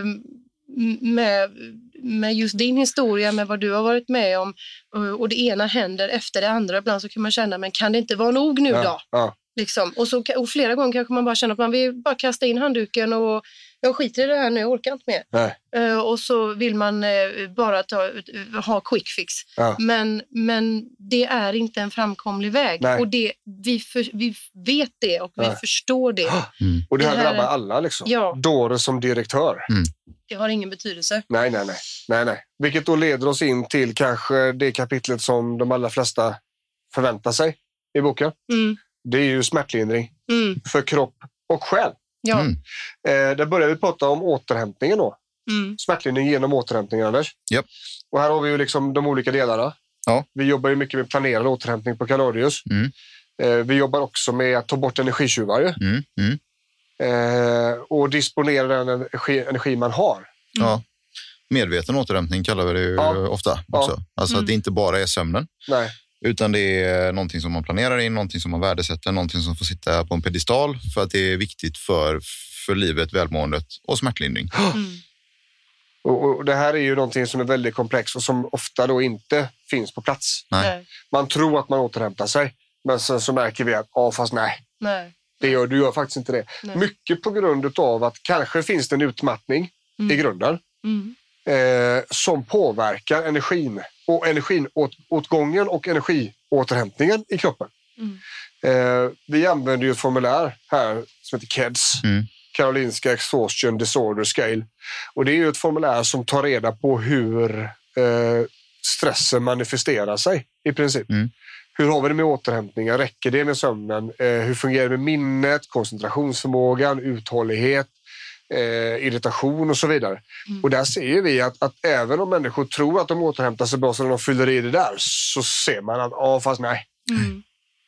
[SPEAKER 5] med, med just din historia, med vad du har varit med om och, och det ena händer efter det andra. Ibland så kan man känna, men kan det inte vara nog nu
[SPEAKER 3] Ja,
[SPEAKER 5] då?
[SPEAKER 3] ja.
[SPEAKER 5] Liksom. Och, så, och flera gånger kanske man bara känner att man vill bara kasta in handduken och jag skiter i det här nu, jag orkar inte mer.
[SPEAKER 3] Nej.
[SPEAKER 5] Uh, och så vill man uh, bara ta, uh, ha quick fix.
[SPEAKER 3] Ja.
[SPEAKER 5] Men, men det är inte en framkomlig väg.
[SPEAKER 3] Nej.
[SPEAKER 5] Och det, vi, för, vi vet det och vi
[SPEAKER 3] Nej.
[SPEAKER 5] förstår det.
[SPEAKER 4] Mm.
[SPEAKER 3] Och det här,
[SPEAKER 5] Det här-
[SPEAKER 3] drabbar alla. Liksom.
[SPEAKER 5] Ja.
[SPEAKER 3] Dåre som direktör.
[SPEAKER 5] Det har ingen betydelse.
[SPEAKER 3] Nej, nej, nej, nej, nej. Vilket då leder oss in till kanske det kapitlet som de allra flesta förväntar sig i boken.
[SPEAKER 5] Mm.
[SPEAKER 3] Det är ju smärtlindring
[SPEAKER 5] Mm.
[SPEAKER 3] för kropp och själ.
[SPEAKER 5] Ja.
[SPEAKER 4] Mm.
[SPEAKER 3] Eh, där börjar vi prata om återhämtningen då.
[SPEAKER 5] Mm.
[SPEAKER 3] Smärtlindring genom återhämtning, Anders.
[SPEAKER 4] Japp.
[SPEAKER 3] Och här har vi ju liksom de olika delarna.
[SPEAKER 4] Ja.
[SPEAKER 3] Vi jobbar ju mycket med planerad återhämtning på Kaladius.
[SPEAKER 4] Mm.
[SPEAKER 3] Eh, vi jobbar också med att ta bort energitjuvar ju.
[SPEAKER 4] Mm. Mm.
[SPEAKER 3] Eh, och disponera den energi, energi man har.
[SPEAKER 4] Ja. Medveten återhämtning kallar vi det ju
[SPEAKER 3] Ja.
[SPEAKER 4] ofta också.
[SPEAKER 3] Ja.
[SPEAKER 4] Alltså
[SPEAKER 5] Mm.
[SPEAKER 4] att det inte bara är sömnen.
[SPEAKER 3] Nej.
[SPEAKER 4] Utan det är någonting som man planerar in, någonting som man värdesätter, någonting som får sitta på en pedestal för att det är viktigt för, för livet, välmåendet och smärtlindring.
[SPEAKER 5] Mm.
[SPEAKER 3] Och, och det här är ju någonting som är väldigt komplext och som ofta då inte finns på plats.
[SPEAKER 4] Nej.
[SPEAKER 5] Nej.
[SPEAKER 3] Man tror att man återhämtar sig, men sen så märker vi att ja, fast nej,
[SPEAKER 5] Nej.
[SPEAKER 3] det gör, du gör faktiskt inte det.
[SPEAKER 5] Nej.
[SPEAKER 3] Mycket på grund av att kanske finns det en utmattning
[SPEAKER 5] Mm.
[SPEAKER 3] i grunden
[SPEAKER 5] Mm.
[SPEAKER 3] eh, som påverkar energin och energiåtgången och energiåterhämtningen i kroppen.
[SPEAKER 5] Mm.
[SPEAKER 3] Eh, vi använder ju ett formulär här som heter K E D S,
[SPEAKER 4] Mm.
[SPEAKER 3] Karolinska Exhaustion Disorder Scale. Och det är ju ett formulär som tar reda på hur eh, stressen manifesterar sig i princip.
[SPEAKER 4] Mm.
[SPEAKER 3] Hur har vi det med återhämtningen? Räcker det med sömnen? Eh, hur fungerar det med minnet, koncentrationsförmågan, uthållighet, eh, irritation och så vidare.
[SPEAKER 5] Mm.
[SPEAKER 3] Och där ser vi att, att även om människor tror att de återhämtar sig bra så när de fyller i det där så ser man att ja, fast nej.
[SPEAKER 5] Mm.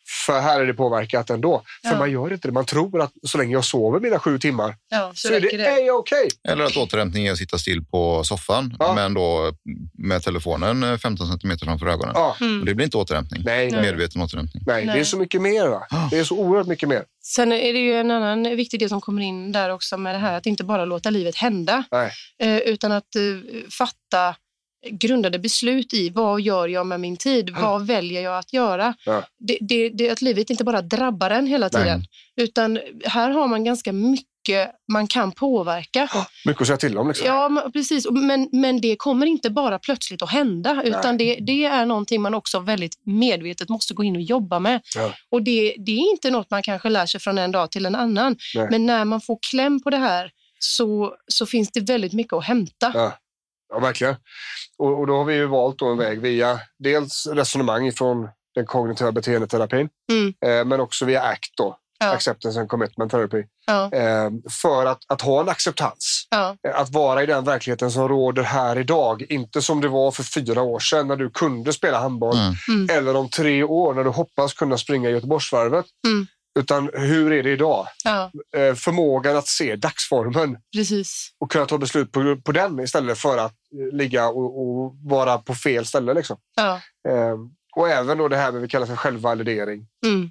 [SPEAKER 3] För här är det påverkat ändå.
[SPEAKER 5] Ja.
[SPEAKER 3] För man gör inte det. Man tror att så länge jag sover mina sju timmar
[SPEAKER 5] ja, så,
[SPEAKER 3] så är det,
[SPEAKER 5] det.
[SPEAKER 3] är okej. Okay.
[SPEAKER 4] Eller att återhämtning är att sitta still på soffan
[SPEAKER 3] Ja.
[SPEAKER 4] men då med telefonen femton centimeter framför ögonen.
[SPEAKER 3] Ja.
[SPEAKER 5] Mm.
[SPEAKER 4] Och det blir inte återhämtning.
[SPEAKER 3] Nej. Nej.
[SPEAKER 4] Medveten återhämtning.
[SPEAKER 3] Nej,
[SPEAKER 5] Nej.
[SPEAKER 3] det är så mycket mer. Va? Det är så oerhört mycket mer.
[SPEAKER 5] Sen är det ju en annan viktig del som kommer in där också med det här att inte bara låta livet hända.
[SPEAKER 3] Nej.
[SPEAKER 5] Eh, utan att eh, fatta grundade beslut i vad gör jag med min tid,
[SPEAKER 3] Ja.
[SPEAKER 5] vad väljer jag att göra.
[SPEAKER 3] Ja.
[SPEAKER 5] Det, det, det, att livet inte bara drabbar en hela tiden.
[SPEAKER 4] Nej.
[SPEAKER 5] Utan här har man ganska mycket man kan påverka.
[SPEAKER 3] Ja, mycket att säga till om. Liksom.
[SPEAKER 5] Ja, men- precis. Men, men det kommer inte bara plötsligt att hända, utan det, det är någonting man också väldigt medvetet måste gå in och jobba med.
[SPEAKER 3] Ja.
[SPEAKER 5] Och det, det är inte något man kanske lär sig från en dag till en annan.
[SPEAKER 3] Nej.
[SPEAKER 5] Men när man får kläm på det här så, så finns det väldigt mycket att hämta.
[SPEAKER 3] Ja. Ja, verkligen. Och, och då har vi ju valt då en väg via dels resonemang från den kognitiva beteendeterapin,
[SPEAKER 5] Mm.
[SPEAKER 3] eh, men också via A C T då,
[SPEAKER 5] Ja.
[SPEAKER 3] Acceptance and Commitment Therapy,
[SPEAKER 5] Ja,
[SPEAKER 3] eh, för att, att ha en acceptans.
[SPEAKER 5] ja,
[SPEAKER 3] Eh, Att vara i den verkligheten som råder här idag, inte som det var för fyra år sedan när du kunde spela handboll,
[SPEAKER 4] Mm.
[SPEAKER 5] Mm.
[SPEAKER 3] eller om tre år när du hoppas kunna springa Göteborgsvarvet.
[SPEAKER 5] Mm.
[SPEAKER 3] Utan hur är det idag?
[SPEAKER 5] ja,
[SPEAKER 3] Eh, förmågan att se dagsformen
[SPEAKER 5] precis.
[SPEAKER 3] och kunna ta beslut på, på den istället för att eh, ligga och, och vara på fel ställe. Liksom.
[SPEAKER 5] Ja,
[SPEAKER 3] Eh, och även då det här med vi kallar för självvalidering.
[SPEAKER 5] mm.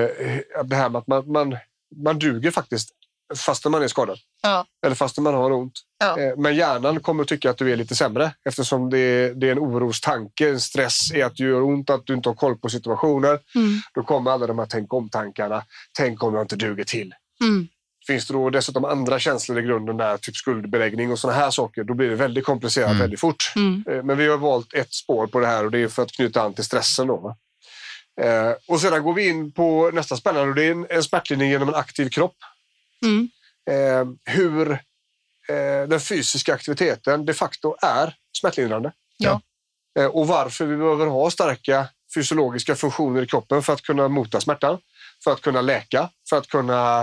[SPEAKER 3] Eh, det här med att man, man, man duger faktiskt fast man är skadad.
[SPEAKER 5] Ja.
[SPEAKER 3] Eller fast man har ont.
[SPEAKER 5] Ja.
[SPEAKER 3] Eh, men hjärnan kommer att tycka att du är lite sämre eftersom det är, det är en orostanke, en stress i att du gör ont, att du inte har koll på situationer.
[SPEAKER 5] Mm.
[SPEAKER 3] Då kommer alla de här tänk om-tankarna. Tänk om jag inte duger till.
[SPEAKER 5] Mm.
[SPEAKER 3] Finns det då dessutom andra känslor i grunden där, typ skuldbeläggning och såna här saker, då blir det väldigt komplicerat
[SPEAKER 4] Mm.
[SPEAKER 3] väldigt fort.
[SPEAKER 5] Mm.
[SPEAKER 3] Eh, Men vi har valt ett spår på det här och det är för att knyta an till stressen då. Va? Eh, och sedan går vi in på nästa spännande och det är en, en smärtlindring genom en aktiv kropp.
[SPEAKER 5] Mm.
[SPEAKER 3] Eh, hur eh, den fysiska aktiviteten de facto är smärtlindrande.
[SPEAKER 5] Ja.
[SPEAKER 3] Eh, och varför vi behöver ha starka fysiologiska funktioner i kroppen för att kunna mota smärtan, för att kunna läka, för att kunna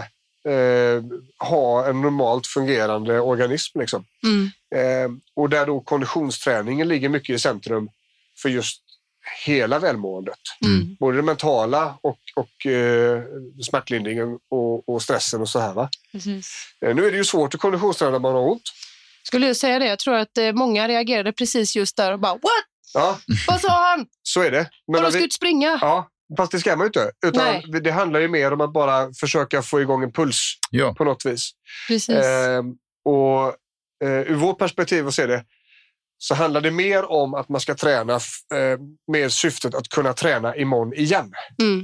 [SPEAKER 3] eh, ha en normalt fungerande organism. Liksom.
[SPEAKER 5] Mm.
[SPEAKER 3] Eh, och där då konditionsträningen ligger mycket i centrum för just hela välmåendet.
[SPEAKER 5] Mm.
[SPEAKER 3] Både det mentala och, och eh, smärtlindringen och, och stressen och så här. Va?
[SPEAKER 5] Precis.
[SPEAKER 3] Eh, nu är det ju svårt att konditionsträna när man har ont.
[SPEAKER 5] Skulle jag säga det? Jag tror att eh, många reagerade precis just där och bara what?
[SPEAKER 3] Ja,
[SPEAKER 5] Vad sa han?
[SPEAKER 3] så är det. Men
[SPEAKER 5] Vadå,
[SPEAKER 3] när
[SPEAKER 5] ska
[SPEAKER 3] vi,
[SPEAKER 5] ut springa?
[SPEAKER 3] ja, fast det ska man ju inte. Utan
[SPEAKER 5] Nej.
[SPEAKER 3] det handlar ju mer om att bara försöka få igång en puls
[SPEAKER 4] Ja.
[SPEAKER 3] på något vis.
[SPEAKER 5] Precis.
[SPEAKER 3] Eh, och eh, ur vårt perspektiv att se det så handlar det mer om att man ska träna eh, med syftet att kunna träna imorgon igen.
[SPEAKER 5] Mm.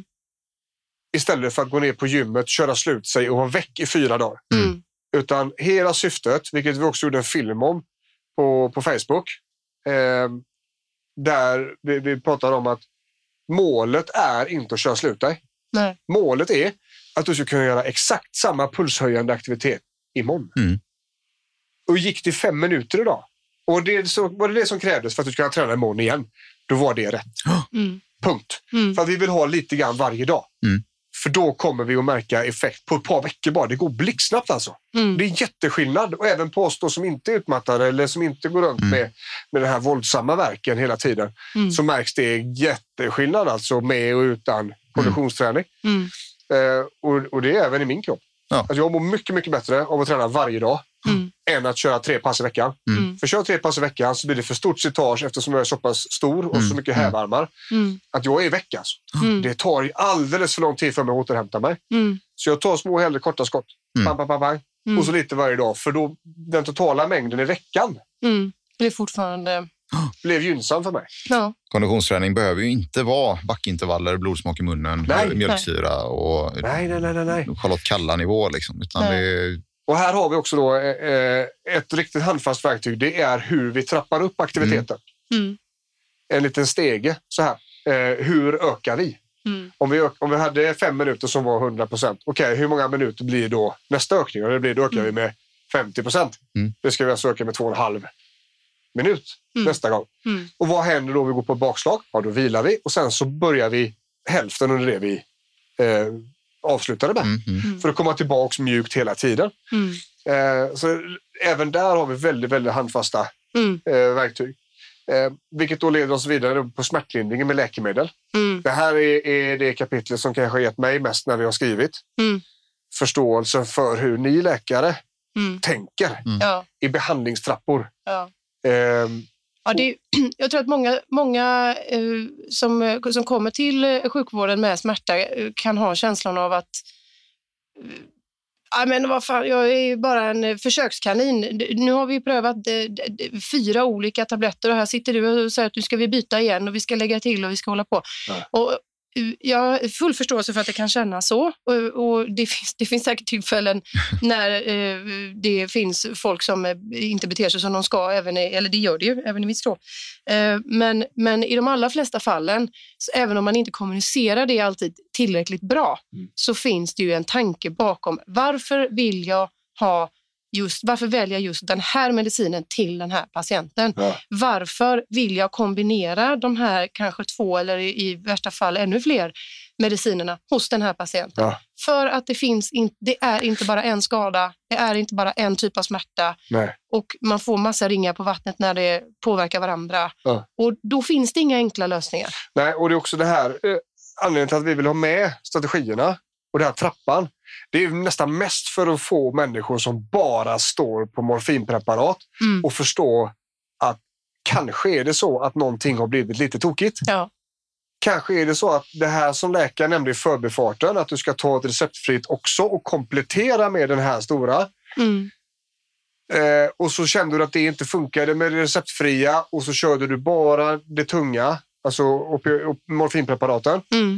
[SPEAKER 3] Istället för att gå ner på gymmet, köra slut sig och vara väck i fyra dagar.
[SPEAKER 5] Mm.
[SPEAKER 3] Utan hela syftet, vilket vi också gjorde en film om på, på Facebook, eh, där vi, vi pratar om att målet är inte att köra slut dig.
[SPEAKER 5] Nej.
[SPEAKER 3] Målet är att du ska kunna göra exakt samma pulshöjande aktivitet imorgon.
[SPEAKER 4] Mm.
[SPEAKER 3] Och gick det fem minuter idag. Och det så, var det det som krävdes för att du ska kunna träna imorgon igen. Då var det rätt.
[SPEAKER 5] Mm.
[SPEAKER 3] Punkt.
[SPEAKER 5] Mm.
[SPEAKER 3] För att vi vill ha lite grann varje dag.
[SPEAKER 4] Mm.
[SPEAKER 3] För då kommer vi att märka effekt på ett par veckor bara. Det går blixtsnabbt alltså.
[SPEAKER 5] Mm.
[SPEAKER 3] Det är jätteskillnad. Och även på oss då som inte är utmattade eller som inte går runt
[SPEAKER 4] Mm.
[SPEAKER 3] med, med den här våldsamma verken hela tiden.
[SPEAKER 5] Mm.
[SPEAKER 3] Så märks det jätteskillnad alltså med och utan konditionsträning.
[SPEAKER 5] Mm.
[SPEAKER 3] Eh, och, och det är även i min kropp.
[SPEAKER 4] Ja.
[SPEAKER 3] Alltså jag mår mycket, mycket bättre av att träna varje dag
[SPEAKER 5] Mm.
[SPEAKER 3] än att köra tre pass i veckan.
[SPEAKER 5] Mm.
[SPEAKER 3] För kör tre pass i veckan så blir det för stort slitage eftersom jag är så pass stor och
[SPEAKER 4] Mm.
[SPEAKER 3] så mycket
[SPEAKER 4] Mm.
[SPEAKER 3] hävarmar
[SPEAKER 5] Mm.
[SPEAKER 3] att jag är i vecka. Alltså.
[SPEAKER 5] Mm.
[SPEAKER 3] Det tar alldeles för lång tid för mig att återhämta mig.
[SPEAKER 5] Mm.
[SPEAKER 3] Så jag tar små hellre korta skott.
[SPEAKER 4] Mm.
[SPEAKER 3] Bang, bang, bang, bang.
[SPEAKER 5] Mm.
[SPEAKER 3] Och så lite varje dag. För då den totala mängden i veckan
[SPEAKER 5] Mm. Det är fortfarande...
[SPEAKER 3] blev gynnsam för mig.
[SPEAKER 5] Ja.
[SPEAKER 4] Konditionsträning behöver ju inte vara backintervaller, blodsmak i munnen,
[SPEAKER 3] Nej.
[SPEAKER 4] mjölksyra och
[SPEAKER 3] Nej, nej, nej, nej. nej.
[SPEAKER 4] Charlotte Kalla-nivå. Liksom, utan
[SPEAKER 5] Nej.
[SPEAKER 4] det,
[SPEAKER 3] Och här har vi också då, eh, ett riktigt handfast verktyg. Det är hur vi trappar upp aktiviteten.
[SPEAKER 5] Mm.
[SPEAKER 3] En liten stege så här. Eh, hur ökar vi?
[SPEAKER 5] Mm.
[SPEAKER 3] Om vi, ök- om vi hade fem minuter som var hundra procent. Okej, okay, hur många minuter blir då nästa ökning? Och det blir, då ökar
[SPEAKER 5] Mm.
[SPEAKER 3] vi med femtio procent.
[SPEAKER 4] Mm.
[SPEAKER 3] Det ska vi alltså öka med två och en halv minut
[SPEAKER 5] Mm.
[SPEAKER 3] nästa gång.
[SPEAKER 5] Mm.
[SPEAKER 3] Och vad händer då om vi går på bakslag? Ja, då vilar vi och sen så börjar vi hälften under det vi eh, avslutade med.
[SPEAKER 4] mm, mm.
[SPEAKER 5] Mm.
[SPEAKER 3] För att komma tillbaka mjukt hela tiden.
[SPEAKER 5] Mm.
[SPEAKER 3] Eh, så även där har vi väldigt, väldigt handfasta
[SPEAKER 5] Mm.
[SPEAKER 3] eh, verktyg. Eh, vilket då leder oss vidare på smärtlindringen med läkemedel.
[SPEAKER 5] Mm.
[SPEAKER 3] Det här är, är det kapitlet som kanske har gett mig mest när vi har skrivit.
[SPEAKER 5] Mm.
[SPEAKER 3] Förståelse för hur ni läkare
[SPEAKER 5] Mm.
[SPEAKER 3] tänker
[SPEAKER 4] Mm.
[SPEAKER 5] Ja.
[SPEAKER 3] i behandlingstrappor.
[SPEAKER 5] Ja.
[SPEAKER 3] Eh,
[SPEAKER 5] Ja, det, jag tror att många, många eh, som, som kommer till eh, sjukvården med smärta eh, kan ha känslan av att eh, ja, men vad fan, jag är ju bara en eh, försökskanin. D- Nu har vi prövat eh, d- d- fyra olika tabletter och här sitter du och säger att nu ska vi byta igen och vi ska lägga till och vi ska hålla på.
[SPEAKER 3] Ja.
[SPEAKER 5] Och, eh, jag har full förståelse för att det kan kännas så och, och det, finns, det finns säkert tillfällen när eh, det finns folk som eh, inte beter sig som de ska, även i, eller det gör det ju, även i mitt strå. Eh, men, men i de allra flesta fallen, så även om man inte kommunicerar det alltid tillräckligt bra,
[SPEAKER 3] Mm.
[SPEAKER 5] så finns det ju en tanke bakom. Varför vill jag ha just, varför väljer jag just den här medicinen till den här patienten?
[SPEAKER 3] Ja.
[SPEAKER 5] Varför vill jag kombinera de här kanske två eller i, i värsta fall ännu fler medicinerna hos den här patienten?
[SPEAKER 3] Ja.
[SPEAKER 5] För att det finns in, det är inte bara en skada, det är inte bara en typ av smärta
[SPEAKER 3] Nej.
[SPEAKER 5] och man får massa ringar på vattnet när det påverkar varandra.
[SPEAKER 3] Ja.
[SPEAKER 5] Och då finns det inga enkla lösningar.
[SPEAKER 3] Nej, och det är också det här eh, anledningen till att vi vill ha med strategierna och den här trappan. Det är nästan mest för att få människor som bara står på morfinpreparat
[SPEAKER 5] Mm.
[SPEAKER 3] och förstå att kanske är det så att någonting har blivit lite tokigt.
[SPEAKER 5] Ja.
[SPEAKER 3] Kanske är det så att det här som läkaren nämnde i förbifarten, att du ska ta ett receptfritt också och komplettera med den här stora.
[SPEAKER 5] Mm.
[SPEAKER 3] Eh, och så kände du att det inte funkade med det receptfria och så körde du bara det tunga, alltså opi- op- morfinpreparaten.
[SPEAKER 5] Mm.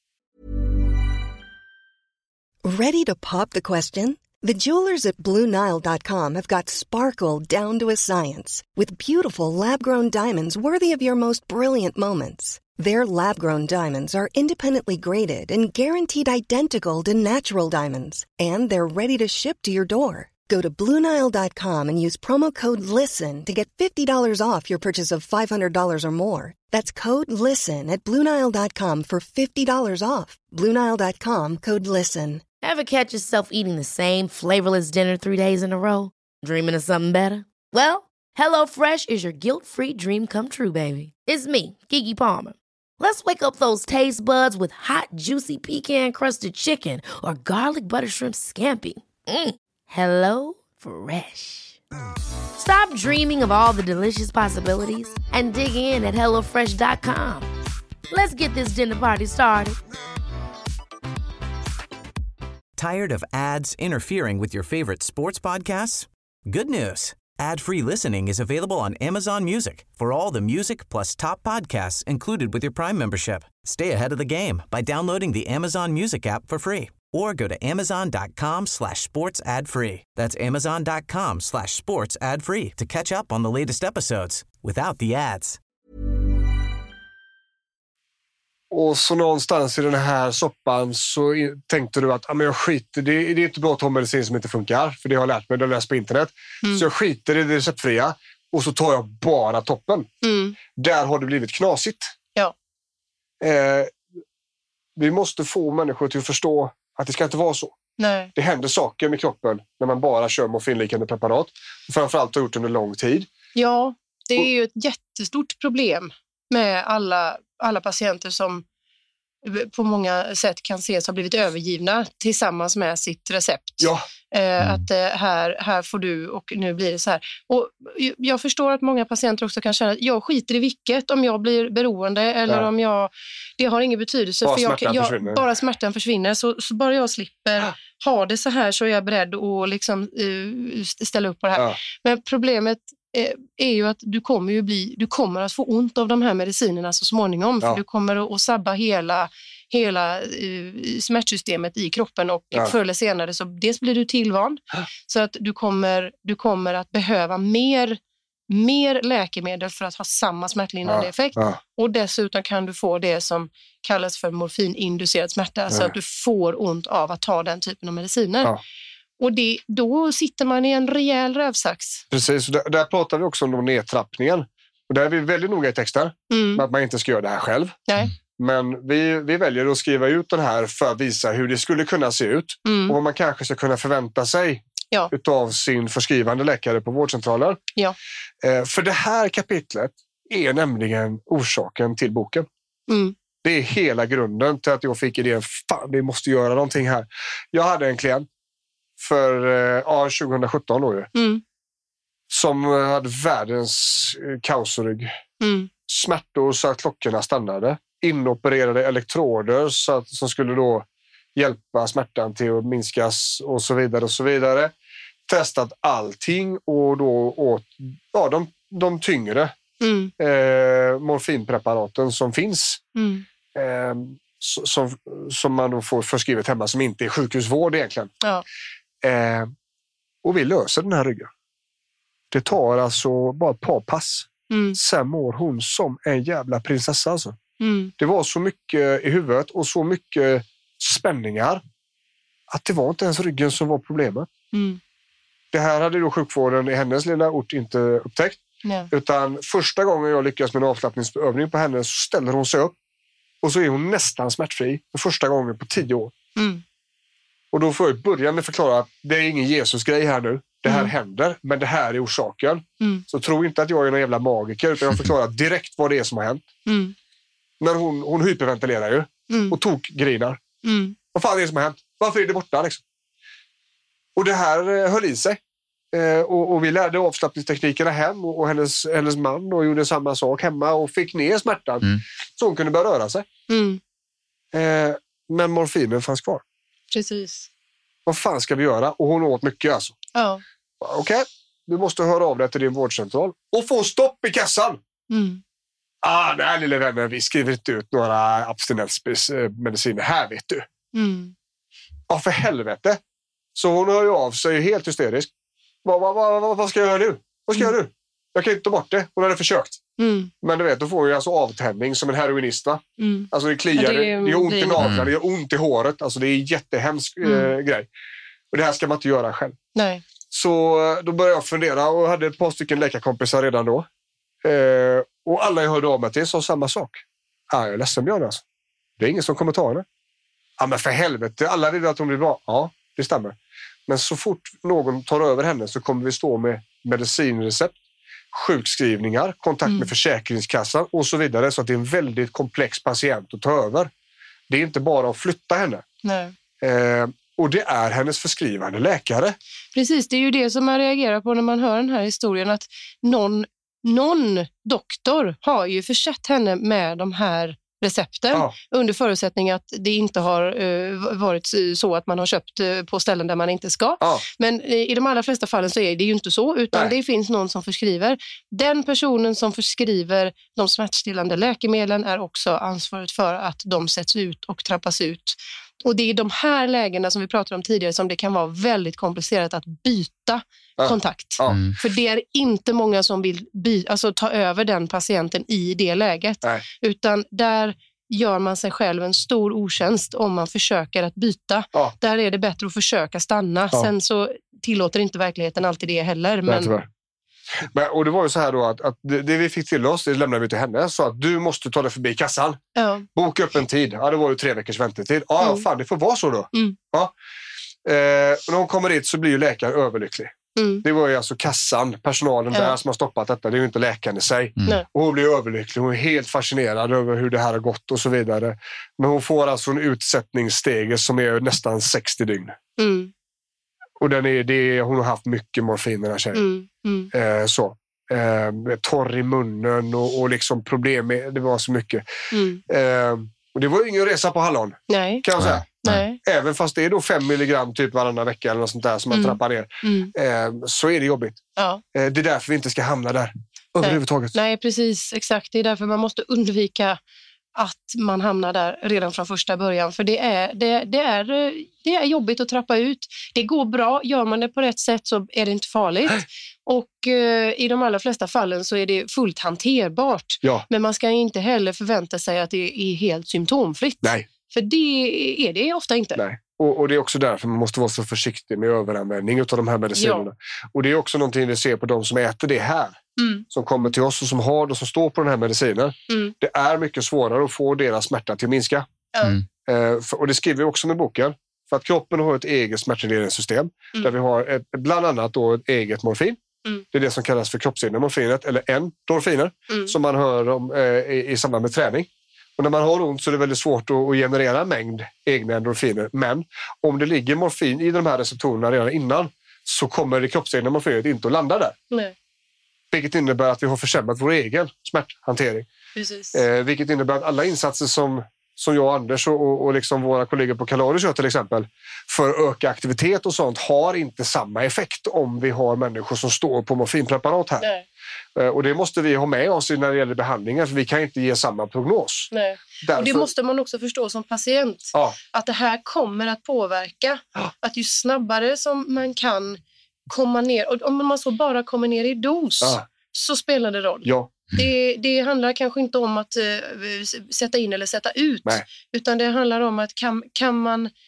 [SPEAKER 1] Ready to pop the question? The jewelers at Blue Nile dot com have got sparkle down to a science with beautiful lab-grown diamonds worthy of your most brilliant moments. Their lab-grown diamonds are independently graded and guaranteed identical to natural diamonds, and they're ready to ship to your door. Go to Blue Nile dot com and use promo code LISTEN to get fifty dollars off your purchase of five hundred dollars or more. That's code LISTEN at Blue Nile dot com for fifty dollars off. Blue Nile dot com, code LISTEN.
[SPEAKER 2] Ever catch yourself eating the same flavorless dinner three days in a row? Dreaming of something better? Well, HelloFresh is your guilt-free dream come true, baby. It's me, Keke Palmer. Let's wake up those taste buds with hot, juicy pecan-crusted chicken or garlic butter shrimp scampi. Mm. Hello Fresh. Stop dreaming of all the delicious possibilities and dig in at hello fresh dot com. Let's get this dinner party started.
[SPEAKER 6] Tired of ads interfering with your favorite sports podcasts? Good news. Ad-free listening is available on Amazon Music for all the music plus top podcasts included with your Prime membership. Stay ahead of the game by downloading the Amazon Music app for free or go to amazon.com slash sports ad free. That's amazon.com slash sports ad free to catch up on the latest episodes without the ads.
[SPEAKER 3] Och så någonstans i den här soppan så i- tänkte du att ah, men jag skiter, det, det är inte bra att ta medicin som inte funkar, för det har jag lärt mig, det har jag läst på internet. Så jag skiter i det receptfria och så tar jag bara toppen.
[SPEAKER 5] Mm.
[SPEAKER 3] Där har det blivit knasigt.
[SPEAKER 5] Ja.
[SPEAKER 3] Eh, vi måste få människor till att förstå att det ska inte vara så.
[SPEAKER 5] Nej.
[SPEAKER 3] Det händer saker med kroppen när man bara kör morfinliknande preparat. Och framförallt har gjort under lång tid.
[SPEAKER 5] Ja, det är ju ett jättestort problem med alla, alla patienter som på många sätt kan ses ha blivit övergivna tillsammans med sitt recept.
[SPEAKER 3] Ja,
[SPEAKER 5] Eh, Att eh, här, här får du och nu blir det så här. Och jag- jag förstår att många patienter också kan känna att jag skiter i vilket, om jag blir beroende eller
[SPEAKER 3] Ja.
[SPEAKER 5] om jag, det har ingen betydelse.
[SPEAKER 3] Bara
[SPEAKER 5] för jag,
[SPEAKER 3] smärtan
[SPEAKER 5] jag,
[SPEAKER 3] försvinner.
[SPEAKER 5] Bara smärtan försvinner. Så, så bara jag slipper
[SPEAKER 3] Ja.
[SPEAKER 5] ha det så här så är jag beredd att liksom, eh, ställa upp på det här.
[SPEAKER 3] ja,
[SPEAKER 5] Men problemet eh, är ju att du kommer, ju bli, du kommer att få ont av de här medicinerna så småningom.
[SPEAKER 3] Ja.
[SPEAKER 5] För du kommer att, att sabba hela, hela eh, smärtsystemet i kroppen och
[SPEAKER 3] Ja.
[SPEAKER 5] förr eller senare så dels blir du tillvand.
[SPEAKER 3] Ja.
[SPEAKER 5] Så att du kommer, du kommer att behöva mer, mer läkemedel för att ha samma smärtlindrande
[SPEAKER 3] Ja.
[SPEAKER 5] effekt.
[SPEAKER 3] ja.
[SPEAKER 5] Och dessutom kan du få det som kallas för morfininducerad smärta. Så
[SPEAKER 3] Ja.
[SPEAKER 5] att du får ont av att ta den typen av mediciner.
[SPEAKER 3] Ja.
[SPEAKER 5] Och det, då sitter man i en rejäl rävsax.
[SPEAKER 3] Precis. Och där, där pratar vi också om nedtrappningen. Och där är vi väldigt noga i texten
[SPEAKER 5] Mm.
[SPEAKER 3] med att man inte ska göra det här själv.
[SPEAKER 5] Nej.
[SPEAKER 3] Men vi, vi väljer att skriva ut den här för att visa hur det skulle kunna se ut.
[SPEAKER 5] Mm.
[SPEAKER 3] Och vad man kanske ska kunna förvänta sig
[SPEAKER 5] Ja.
[SPEAKER 3] utav sin förskrivande läkare på vårdcentralen.
[SPEAKER 5] Ja.
[SPEAKER 3] Eh, för det här kapitlet är nämligen orsaken till boken.
[SPEAKER 5] Mm.
[SPEAKER 3] Det är hela grunden till att jag fick idén, fan vi måste göra någonting här. Jag hade en klient för ja, tjugohundrasjutton då ju,
[SPEAKER 5] Mm.
[SPEAKER 3] som hade världens kaosrygg.
[SPEAKER 5] Mm.
[SPEAKER 3] Smärtor så att klockorna stannade. Inopererade elektroder så att, som skulle då hjälpa smärtan till att minskas och så vidare och så vidare. Testat allting och då åt ja, de, de tyngre
[SPEAKER 5] Mm.
[SPEAKER 3] eh, morfinpreparaten som finns.
[SPEAKER 5] Mm.
[SPEAKER 3] Eh, som, som man då får förskrivet hemma som inte är sjukhusvård egentligen.
[SPEAKER 5] Ja.
[SPEAKER 3] Eh, och vi löser den här ryggen. Det tar alltså bara ett par pass.
[SPEAKER 5] Mm.
[SPEAKER 3] Sen mår hon som en jävla prinsessa alltså.
[SPEAKER 5] Mm.
[SPEAKER 3] Det var så mycket i huvudet och så mycket spänningar att det var inte ens ryggen som var problemet.
[SPEAKER 5] Mm.
[SPEAKER 3] Det här hade då sjukvården i hennes lilla ort inte upptäckt.
[SPEAKER 5] Nej.
[SPEAKER 3] Utan första gången jag lyckas med en avslappningsövning på henne så ställer hon sig upp och så är hon nästan smärtfri för första gången på tio år.
[SPEAKER 5] Mm.
[SPEAKER 3] Och då får jag börja med att förklara att det är ingen Jesus-grej här nu. Det här
[SPEAKER 5] Mm.
[SPEAKER 3] händer, men det här är orsaken.
[SPEAKER 5] Mm.
[SPEAKER 3] Så tro inte att jag är någon jävla magiker utan jag förklarar direkt vad det är som har hänt.
[SPEAKER 5] Mm.
[SPEAKER 3] Men hon, hon hyperventilerar ju
[SPEAKER 5] Mm.
[SPEAKER 3] och tokgrinar.
[SPEAKER 5] Mm.
[SPEAKER 3] Vad fan är det som har hänt? Varför är det borta liksom? Och det här eh, höll i sig. Eh, och, och vi lärde avslappningsteknikerna hem och, och hennes, hennes man och gjorde samma sak hemma och fick ner smärtan
[SPEAKER 4] Mm.
[SPEAKER 3] så hon kunde börja röra sig.
[SPEAKER 5] Mm.
[SPEAKER 3] Eh, men morfinen fanns kvar.
[SPEAKER 5] Precis.
[SPEAKER 3] Vad fan ska vi göra? Och hon åt mycket alltså.
[SPEAKER 5] Ja.
[SPEAKER 3] Okej, okay, du måste höra av dig till din vårdcentral och få stopp i kassan.
[SPEAKER 5] Mm.
[SPEAKER 3] Ah, nej lilla vänner, vi skriver inte ut några abstinensmediciner här vet du.
[SPEAKER 5] Mm.
[SPEAKER 3] Ja, för helvete. Så hon hör ju av sig helt hysterisk. Vad, vad, vad, vad ska jag göra nu? Vad ska jag göra nu? Jag kan inte ta bort det. Hon hade försökt.
[SPEAKER 5] Mm.
[SPEAKER 3] Men du vet, då får hon ju alltså avtändning som en heroinist va?
[SPEAKER 5] Mm.
[SPEAKER 3] Alltså det kliar,
[SPEAKER 5] Ja,
[SPEAKER 3] det,
[SPEAKER 5] det är-
[SPEAKER 3] det gör ont
[SPEAKER 5] det
[SPEAKER 3] i
[SPEAKER 5] är-
[SPEAKER 3] naglarna, det gör ont i håret. Alltså det är en jättehemsk
[SPEAKER 5] Mm.
[SPEAKER 3] eh, grej. Och det här ska man inte göra själv.
[SPEAKER 5] Nej.
[SPEAKER 3] Så eh, då började jag fundera och hade ett par stycken läkarkompisar redan då. Eh, och alla jag hörde av mig till sa samma sak. Ah, jag är ledsen Björn alltså. Det är ingen som kommer ta henne. Ja men för helvete, alla vill att hon blir bra. Ja, det stämmer. Men så fort någon tar över henne så kommer vi stå med medicinrecept, sjukskrivningar, kontakt
[SPEAKER 5] Mm.
[SPEAKER 3] med Försäkringskassan och så vidare. Så att det är en väldigt komplex patient att ta över. Det är inte bara att flytta henne.
[SPEAKER 5] Nej.
[SPEAKER 3] Eh, och det är hennes förskrivande läkare.
[SPEAKER 5] Precis, det är ju det som man reagerar på när man hör den här historien. Att någon, någon doktor har ju försett henne med de här recepten
[SPEAKER 3] Ja.
[SPEAKER 5] under förutsättning att det inte har uh, varit så att man har köpt uh, på ställen där man inte ska.
[SPEAKER 3] Ja.
[SPEAKER 5] Men uh, i de allra flesta fallen så är det ju inte så, utan
[SPEAKER 3] Nej.
[SPEAKER 5] det finns någon som förskriver. Den personen som förskriver de smärtstillande läkemedlen är också ansvarig för att de sätts ut och trappas ut. Och det är de här lägena som vi pratade om tidigare som det kan vara väldigt komplicerat att byta
[SPEAKER 3] Ja.
[SPEAKER 5] kontakt.
[SPEAKER 3] Ja.
[SPEAKER 4] Mm.
[SPEAKER 5] För det är inte många som vill by- alltså, ta över den patienten i det läget.
[SPEAKER 3] Nej.
[SPEAKER 5] Utan där gör man sig själv en stor otjänst om man försöker att byta.
[SPEAKER 3] Ja.
[SPEAKER 5] Där är det bättre att försöka stanna.
[SPEAKER 3] Ja.
[SPEAKER 5] Sen så tillåter inte verkligheten alltid det heller.
[SPEAKER 3] Nej,
[SPEAKER 5] Men,
[SPEAKER 3] tyvärr. Men, och det var ju så här då att, att det, det vi fick till oss, det lämnade vi till henne. Så att du måste ta dig förbi kassan.
[SPEAKER 5] ja.
[SPEAKER 3] Boka upp en tid. Ja, det var ju tre veckors väntetid. Ja, ja
[SPEAKER 5] Mm.
[SPEAKER 3] fan, det får vara så då.
[SPEAKER 5] Mm.
[SPEAKER 3] Ja. Eh, och när hon kommer dit så blir ju läkaren överlycklig.
[SPEAKER 5] Mm.
[SPEAKER 3] Det var ju alltså kassan, personalen
[SPEAKER 5] Ja.
[SPEAKER 3] där som har stoppat detta. Det är ju inte läkaren i sig.
[SPEAKER 4] Mm.
[SPEAKER 5] Nej.
[SPEAKER 3] Och hon blir överlycklig. Hon är helt fascinerad över hur det här har gått och så vidare. Men hon får alltså en utsättningsstege som är nästan sextio dygn.
[SPEAKER 5] Mm.
[SPEAKER 3] Och den är, det är, hon har haft mycket morfin den här tjejen.
[SPEAKER 5] Mm. Mm.
[SPEAKER 3] Eh, så. Eh, torr i munnen och, och liksom problem med, det var så mycket.
[SPEAKER 5] Mm.
[SPEAKER 3] Eh, och det var ju ingen resa på hallon
[SPEAKER 5] Nej.
[SPEAKER 3] kan jag säga.
[SPEAKER 5] Nej.
[SPEAKER 3] Även fast det är då fem milligram typ varannan vecka eller något sånt där som man
[SPEAKER 5] Mm.
[SPEAKER 3] trappar ner.
[SPEAKER 5] Mm.
[SPEAKER 3] Eh, så är det jobbigt.
[SPEAKER 5] Ja.
[SPEAKER 3] Eh, det är därför vi inte ska hamna där. Överhuvudtaget.
[SPEAKER 5] Nej, precis. Exakt. Det är därför man måste undvika att man hamnar där redan från första början. För det är, det, det är, det är jobbigt att trappa ut. Det går bra. Gör man det på rätt sätt så är det inte farligt. Och eh, i de allra flesta fallen så är det fullt hanterbart.
[SPEAKER 3] Ja,
[SPEAKER 5] Men man ska inte heller förvänta sig att det är helt symptomfritt.
[SPEAKER 3] nej.
[SPEAKER 5] För det är det ofta inte.
[SPEAKER 3] nej. Och, och det är också därför man måste vara så försiktig med överanvändning av de här medicinerna. Och det är också någonting vi ser på de som äter det här.
[SPEAKER 5] Mm.
[SPEAKER 3] Som kommer till oss och som har det som står på den här medicinen.
[SPEAKER 5] Mm.
[SPEAKER 3] Det är mycket svårare att få deras smärta till att minska.
[SPEAKER 5] Ja.
[SPEAKER 4] Mm.
[SPEAKER 3] Eh, för, och det skriver vi också med boken. För att kroppen har ett eget smärtregleringssystem.
[SPEAKER 5] Mm.
[SPEAKER 3] Där vi har ett, bland annat då ett eget morfin.
[SPEAKER 5] Mm.
[SPEAKER 3] Det är det som kallas för kroppsegna morfinet, eller endorfiner,
[SPEAKER 5] Mm. som
[SPEAKER 3] man hör om eh, i, i samband med träning. Och när man har ont så är det väldigt svårt att, att generera en mängd egna endorfiner. Men om det ligger morfin i de här receptorerna redan innan så kommer det kroppsegna morfinet inte att landa där.
[SPEAKER 5] Nej.
[SPEAKER 3] Vilket innebär att vi har försämrat vår egen smärthantering.
[SPEAKER 5] Precis.
[SPEAKER 3] Eh, vilket innebär att alla insatser som, som jag och Anders och, och liksom våra kollegor på Kalaris gör till exempel för att öka aktivitet och sånt har inte samma effekt om vi har människor som står på morfinpreparat här.
[SPEAKER 5] Nej.
[SPEAKER 3] Eh, och det måste vi ha med oss när det gäller behandlingar för vi kan inte ge samma prognos.
[SPEAKER 5] Nej.
[SPEAKER 3] Därför,
[SPEAKER 5] Och det måste man också förstå som patient.
[SPEAKER 3] ja,
[SPEAKER 5] Att det här kommer att påverka.
[SPEAKER 3] Ja.
[SPEAKER 5] Att ju snabbare som man kan komma ner, och om man så bara kommer ner i dos,
[SPEAKER 3] Ja.
[SPEAKER 5] så spelar det roll.
[SPEAKER 3] ja,
[SPEAKER 5] Det, det handlar kanske inte om att uh, sätta in eller sätta ut,
[SPEAKER 3] Nej.
[SPEAKER 5] utan det handlar om att kan, kan man uh,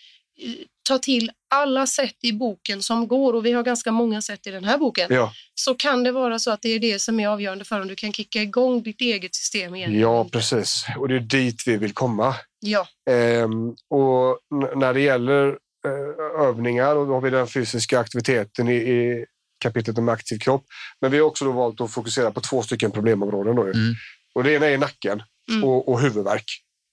[SPEAKER 5] ta till alla sätt i boken som går, och vi har ganska många sätt i den här boken,
[SPEAKER 3] ja.
[SPEAKER 5] så kan det vara så att det är det som är avgörande för om du kan kicka igång ditt eget system igen.
[SPEAKER 3] Ja, precis. Och det är dit vi vill komma.
[SPEAKER 5] Ja.
[SPEAKER 3] Ehm, och n- när det gäller eh, övningar, och då har vi den fysiska aktiviteten i, i kapitlet om aktiv kropp. Men vi har också då valt att fokusera på två stycken problemområden. Då.
[SPEAKER 4] Mm.
[SPEAKER 3] Och det ena är nacken
[SPEAKER 5] Mm.
[SPEAKER 3] och, och huvudvärk.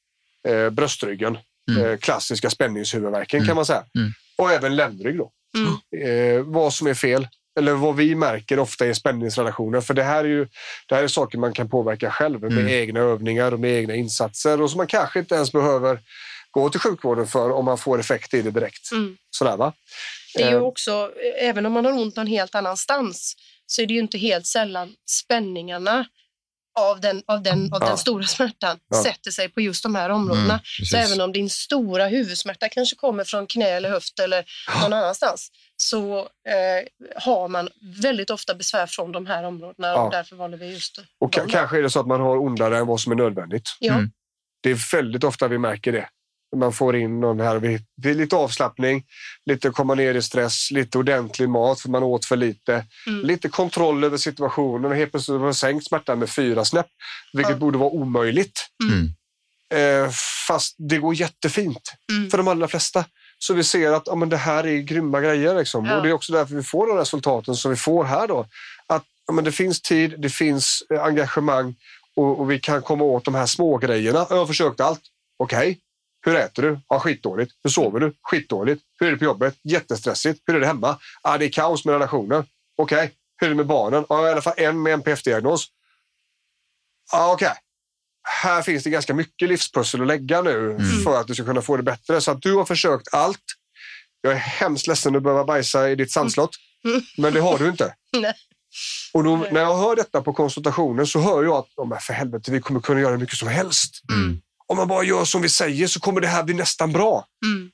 [SPEAKER 3] Eh, bröstryggen.
[SPEAKER 4] Mm.
[SPEAKER 3] Eh, klassiska spänningshuvudvärken
[SPEAKER 4] Mm.
[SPEAKER 3] kan man säga.
[SPEAKER 4] Mm.
[SPEAKER 3] Och även ländrygg då.
[SPEAKER 5] Mm.
[SPEAKER 3] Eh, vad som är fel. Eller vad vi märker ofta är spänningsrelationer. För det här är ju det här är saker man kan påverka själv med
[SPEAKER 4] Mm.
[SPEAKER 3] egna övningar och med egna insatser. Och som man kanske inte ens behöver gå till sjukvården för om man får effekt i det direkt.
[SPEAKER 5] Mm.
[SPEAKER 3] Sådär va?
[SPEAKER 5] Det är ju
[SPEAKER 3] Eh,
[SPEAKER 5] också, även om man har ont någon helt annanstans, så är det ju inte helt sällan spänningarna av den, av den, av
[SPEAKER 3] Ja.
[SPEAKER 5] den stora smärtan
[SPEAKER 3] Ja.
[SPEAKER 5] sätter sig på just de här områdena.
[SPEAKER 4] Mm, precis.
[SPEAKER 5] Så även om din stora huvudsmärta kanske kommer från knä eller höft eller någon annanstans, så eh, har man väldigt ofta besvär från de här områdena,
[SPEAKER 3] Ja.
[SPEAKER 5] och därför valde vi just
[SPEAKER 3] Och
[SPEAKER 5] dem
[SPEAKER 3] ka-
[SPEAKER 5] då.
[SPEAKER 3] kanske är det så att man har ondare än vad som är nödvändigt.
[SPEAKER 5] Ja.
[SPEAKER 4] Mm.
[SPEAKER 3] Det är väldigt ofta vi märker det. Man får in någon här, vi- det är lite avslappning, lite komma ner i stress, lite ordentlig mat för man åt för lite.
[SPEAKER 5] Mm.
[SPEAKER 3] Lite kontroll över situationen och helt plötsligt har man sänkt smärtan med fyra snäpp, vilket
[SPEAKER 5] Ja.
[SPEAKER 3] borde vara omöjligt.
[SPEAKER 4] Mm.
[SPEAKER 3] Eh, fast det går jättefint
[SPEAKER 5] Mm.
[SPEAKER 3] för de allra flesta. Så vi ser att ja, men det här är grymma grejer. Liksom.
[SPEAKER 5] Ja.
[SPEAKER 3] Och det är också därför vi får de resultaten som vi får här då. Att ja, men det finns tid, det finns eh, engagemang och, och vi kan komma åt de här små grejerna. Jag har försökt allt. Okej. Okay. Hur äter du? Ja, skitdåligt. Hur sover du? Skitdåligt. Hur är det på jobbet? Jättestressigt. Hur är det hemma? Ja, det är kaos med relationer. Okej. Okay. Hur är det med barnen? Ja, i alla fall en med en N P F-diagnos. Ja, okej. Okay. Här finns det ganska mycket livspussel att lägga nu
[SPEAKER 4] Mm.
[SPEAKER 3] för att du ska kunna få det bättre. Så att du har försökt allt. Jag är hemskt ledsen att behöva bajsa i ditt sandslott.
[SPEAKER 5] Mm.
[SPEAKER 3] Men det har du inte.
[SPEAKER 5] Nej.
[SPEAKER 3] Och då, när jag hör detta på konsultationen så hör jag att oh, men för helvete, vi kommer kunna göra hur mycket som helst.
[SPEAKER 4] Mm.
[SPEAKER 3] Om man bara gör som vi säger så kommer det här bli nästan bra.
[SPEAKER 5] Mm.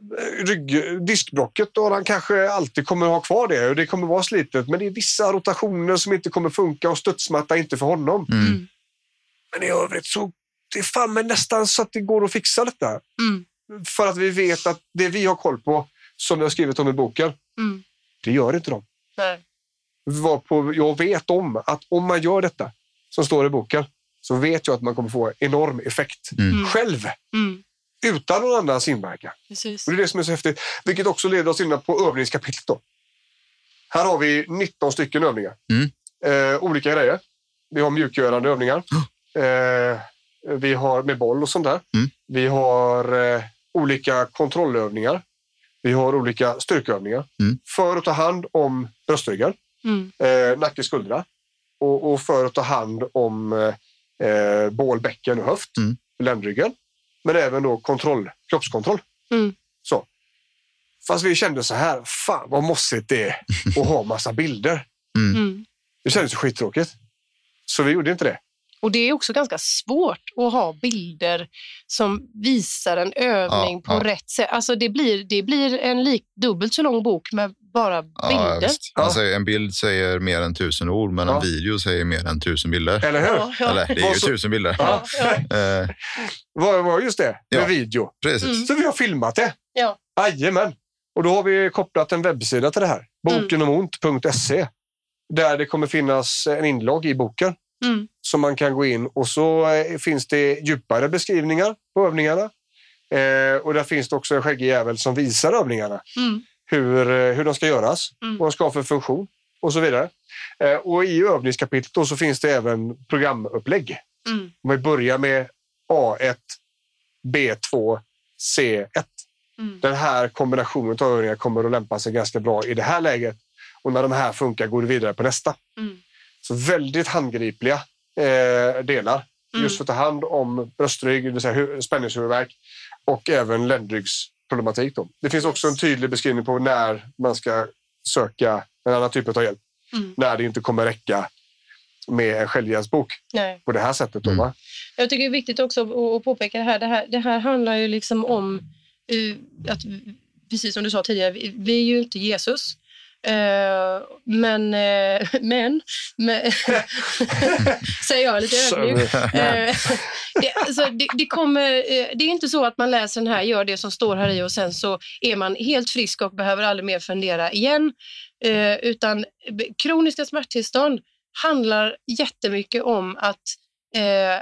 [SPEAKER 3] Rygg, diskbrocket då, han kanske alltid kommer ha kvar det och det kommer vara slitet. Men det är vissa rotationer som inte kommer funka och studsmatta inte för honom.
[SPEAKER 4] Mm.
[SPEAKER 3] Men i övrigt så det är fan men nästan så att det går att fixa detta.
[SPEAKER 5] Mm.
[SPEAKER 3] För att vi vet att det vi har koll på, som jag har skrivit om i boken,
[SPEAKER 5] Mm.
[SPEAKER 3] det gör inte de.
[SPEAKER 5] Nej.
[SPEAKER 3] Varpå jag vet om att om man gör detta som står i boken så vet jag att man kommer få enorm effekt
[SPEAKER 4] Mm.
[SPEAKER 3] själv
[SPEAKER 5] Mm.
[SPEAKER 3] utan någon annans inverkan.
[SPEAKER 5] Precis.
[SPEAKER 3] Och det är det som är så häftigt, vilket också leder oss in på övningskapitlet då. Här har vi nitton stycken övningar.
[SPEAKER 4] Mm.
[SPEAKER 3] Eh, olika grejer. Vi har mjukgörande övningar. Eh, vi har med boll och sånt där.
[SPEAKER 4] Mm.
[SPEAKER 3] Vi har eh, olika kontrollövningar. Vi har olika styrkeövningar.
[SPEAKER 4] Mm.
[SPEAKER 3] För att ta hand om bröstryggar,
[SPEAKER 5] Mm.
[SPEAKER 3] eh, nacke, skuldra. Och, och för att ta hand om eh, bål, bäcken och höft.
[SPEAKER 4] Mm.
[SPEAKER 3] Ländryggen. Men även då kontroll, kroppskontroll.
[SPEAKER 5] Mm.
[SPEAKER 3] Så. Fast vi kände så här, fan vad mossigt det är att ha massa bilder.
[SPEAKER 5] Mm.
[SPEAKER 3] Det kändes ju skittråkigt. Så vi gjorde inte det.
[SPEAKER 5] Och det är också ganska svårt att ha bilder som visar en övning
[SPEAKER 4] Ja,
[SPEAKER 5] på
[SPEAKER 4] ja.
[SPEAKER 5] rätt sätt. Alltså det blir, det blir en lik, dubbelt så lång bok med bara
[SPEAKER 4] Ja,
[SPEAKER 5] bilder.
[SPEAKER 4] visst. Alltså, en bild säger mer än tusen ord, men
[SPEAKER 3] Ja.
[SPEAKER 4] en video säger mer än tusen bilder.
[SPEAKER 3] Eller hur?
[SPEAKER 5] Ja, ja.
[SPEAKER 4] Eller, det är
[SPEAKER 3] Vad
[SPEAKER 4] ju
[SPEAKER 3] så-
[SPEAKER 4] tusen bilder.
[SPEAKER 3] Ja.
[SPEAKER 4] Eh,
[SPEAKER 3] Vad var just det? Med
[SPEAKER 4] Ja.
[SPEAKER 3] video.
[SPEAKER 4] precis.
[SPEAKER 5] Mm.
[SPEAKER 3] Så vi har filmat det.
[SPEAKER 5] Ja.
[SPEAKER 3] Jajamän. Och då har vi kopplat en webbsida till det här. bokenomont punkt se. Där det kommer finnas en inlogg i boken.
[SPEAKER 5] Mm.
[SPEAKER 3] Som man kan gå in och så eh, finns det djupare beskrivningar på övningarna. Eh, och där finns det också en skäggig jävel som visar övningarna.
[SPEAKER 5] Mm.
[SPEAKER 3] Hur, eh, hur de ska göras,
[SPEAKER 5] Mm.
[SPEAKER 3] vad de ska ha för funktion. och så vidare. Eh, och i övningskapitlet då så finns det även programupplägg.
[SPEAKER 5] Mm.
[SPEAKER 3] Om vi börjar med A ett, B två, C ett. Mm. Den här kombinationen av övningar kommer att lämpa sig ganska bra i det här läget. Och när de här funkar går det vidare på nästa. Mm. Så väldigt handgripliga eh, delar. Mm. Just för att ta hand om bröstrygg, det vill säga spänningshuvudvärk. Och även ländryggsproblematik. Då. Det finns också en tydlig beskrivning på när man ska söka en annan typ av hjälp. Mm. När det inte kommer räcka med en självhjälpsbok på det här sättet. Då, va?
[SPEAKER 5] Jag tycker det är viktigt också att påpeka det här. Det här, det här handlar ju liksom om uh, att, precis som du sa tidigare, vi, vi är ju inte Jesus. Uh, men, uh, men, men säger jag lite ödmjuk. Uh, det, alltså, det, det, kommer, uh, det är inte så att man läser den här, gör det som står här i och sen så är man helt frisk och behöver aldrig mer fundera igen. Uh, utan kroniska smärttillstånd handlar jättemycket om att uh,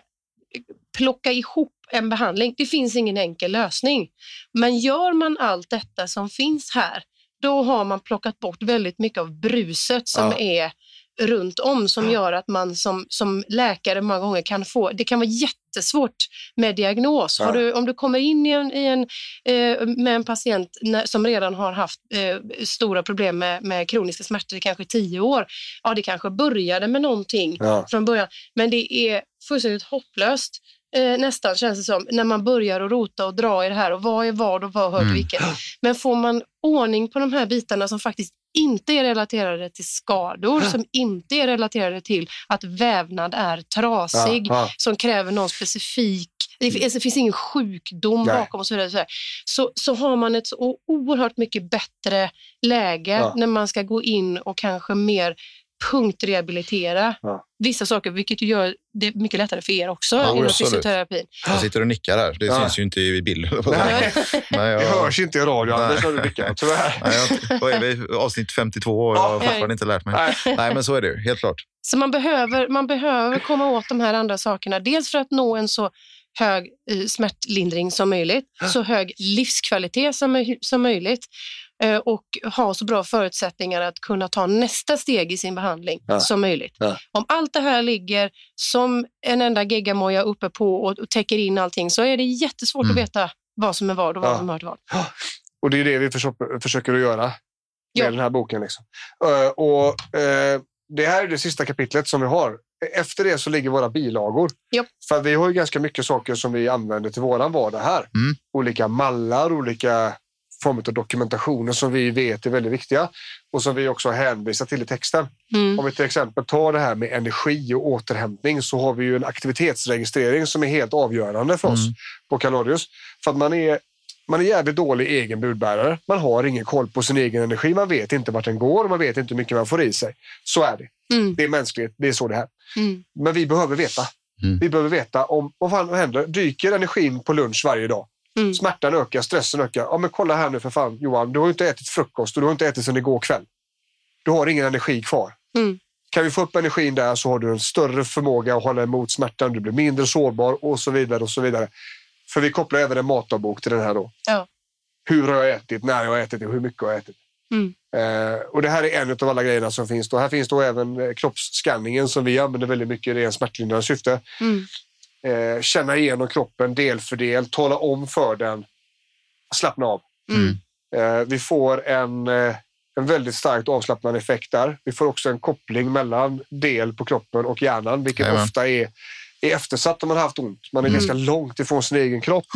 [SPEAKER 5] plocka ihop en behandling. Det finns ingen enkel lösning. Men gör man allt detta som finns här, då har man plockat bort väldigt mycket av bruset som ja. är runt om som gör att man som, som läkare många gånger kan få, det kan vara jättesvårt med diagnos. Ja. Har du, om du kommer in i en, i en, eh, med en patient när, som redan har haft eh, stora problem med, med kroniska smärtor i kanske tio år, ja det kanske började med någonting ja. från början, men det är fullständigt hopplöst. Eh, nästan känns det som, när man börjar att rota och dra i det här och vad är vad och vad hör till mm. vilket. Men får man ordning på de här bitarna som faktiskt inte är relaterade till skador, mm. som inte är relaterade till att vävnad är trasig, ja, ja. som kräver någon specifik, det finns, det finns ingen sjukdom Nej. bakom och så vidare, så, vidare. Så, så har man ett så oerhört mycket bättre läge ja. när man ska gå in och kanske mer punktrehabilitera ja. vissa saker, vilket gör det mycket lättare för er också ja, inom fysioterapin.
[SPEAKER 4] Jag sitter och nickar här. Det ja. syns ju inte i bild.
[SPEAKER 3] Nej. Nej, jag... Det hörs inte i radio, Anders, när du nickar, tyvärr.
[SPEAKER 4] Nej, jag... Vad är vi? Avsnitt femtiotvå och jag har fortfarande inte lärt mig. Nej. Nej, men så är det ju, helt klart.
[SPEAKER 5] Så man behöver, man behöver komma åt de här andra sakerna. Dels för att nå en så hög eh, smärtlindring som möjligt, ja. så hög livskvalitet som, som möjligt. Och ha så bra förutsättningar att kunna ta nästa steg i sin behandling ja. som möjligt. Ja. Om allt det här ligger som en enda geggamoja uppe på och, och täcker in allting, så är det jättesvårt mm. att veta vad som är vad och vad ja. som hör till vad.
[SPEAKER 3] Ja. Och det är det vi försöker, försöker att göra med ja. den här boken. Liksom. Uh, och uh, det här är det sista kapitlet som vi har. Efter det så ligger våra bilagor. Ja. För vi har ju ganska mycket saker som vi använder till våran vardag här. Mm. Olika mallar, olika form av dokumentationer som vi vet är väldigt viktiga och som vi också hänvisar till i texten. Mm. Om vi till exempel tar det här med energi och återhämtning, så har vi ju en aktivitetsregistrering som är helt avgörande för oss mm. på Kalorius. För att man är, man är jävligt dålig egen budbärare. Man har ingen koll på sin egen energi. Man vet inte vart den går och man vet inte hur mycket man får i sig. Så är det. Mm. Det är mänskligt. Det är så det är. Mm. Men vi behöver veta. Mm. Vi behöver veta om vad fan händer. Dyker energin på lunch varje dag? Mm. Smärtan ökar, stressen ökar. Ja, men kolla här nu för fan, Johan. Du har ju inte ätit frukost och du har inte ätit sedan igår kväll. Du har ingen energi kvar. Mm. Kan vi få upp energin där, så har du en större förmåga att hålla emot smärtan. Du blir mindre sårbar och så vidare och så vidare. För vi kopplar även en matdagbok till den här då. Ja. Hur har jag ätit, när jag har ätit och hur mycket har jag ätit. Mm. Eh, och det här är en av alla grejerna som finns då. Här finns då även kroppsskanningen som vi använder väldigt mycket i en smärtlindrande syfte. Mm. Eh, känna igenom kroppen del för del, tala om för den, slappna av. Mm. Eh, vi får en, eh, en väldigt starkt avslappnande effekt där. Vi får också en koppling mellan del på kroppen och hjärnan, vilket Jajamän. ofta är, är eftersatt om man har haft ont. Man är mm. ganska långt ifrån sin egen kropp.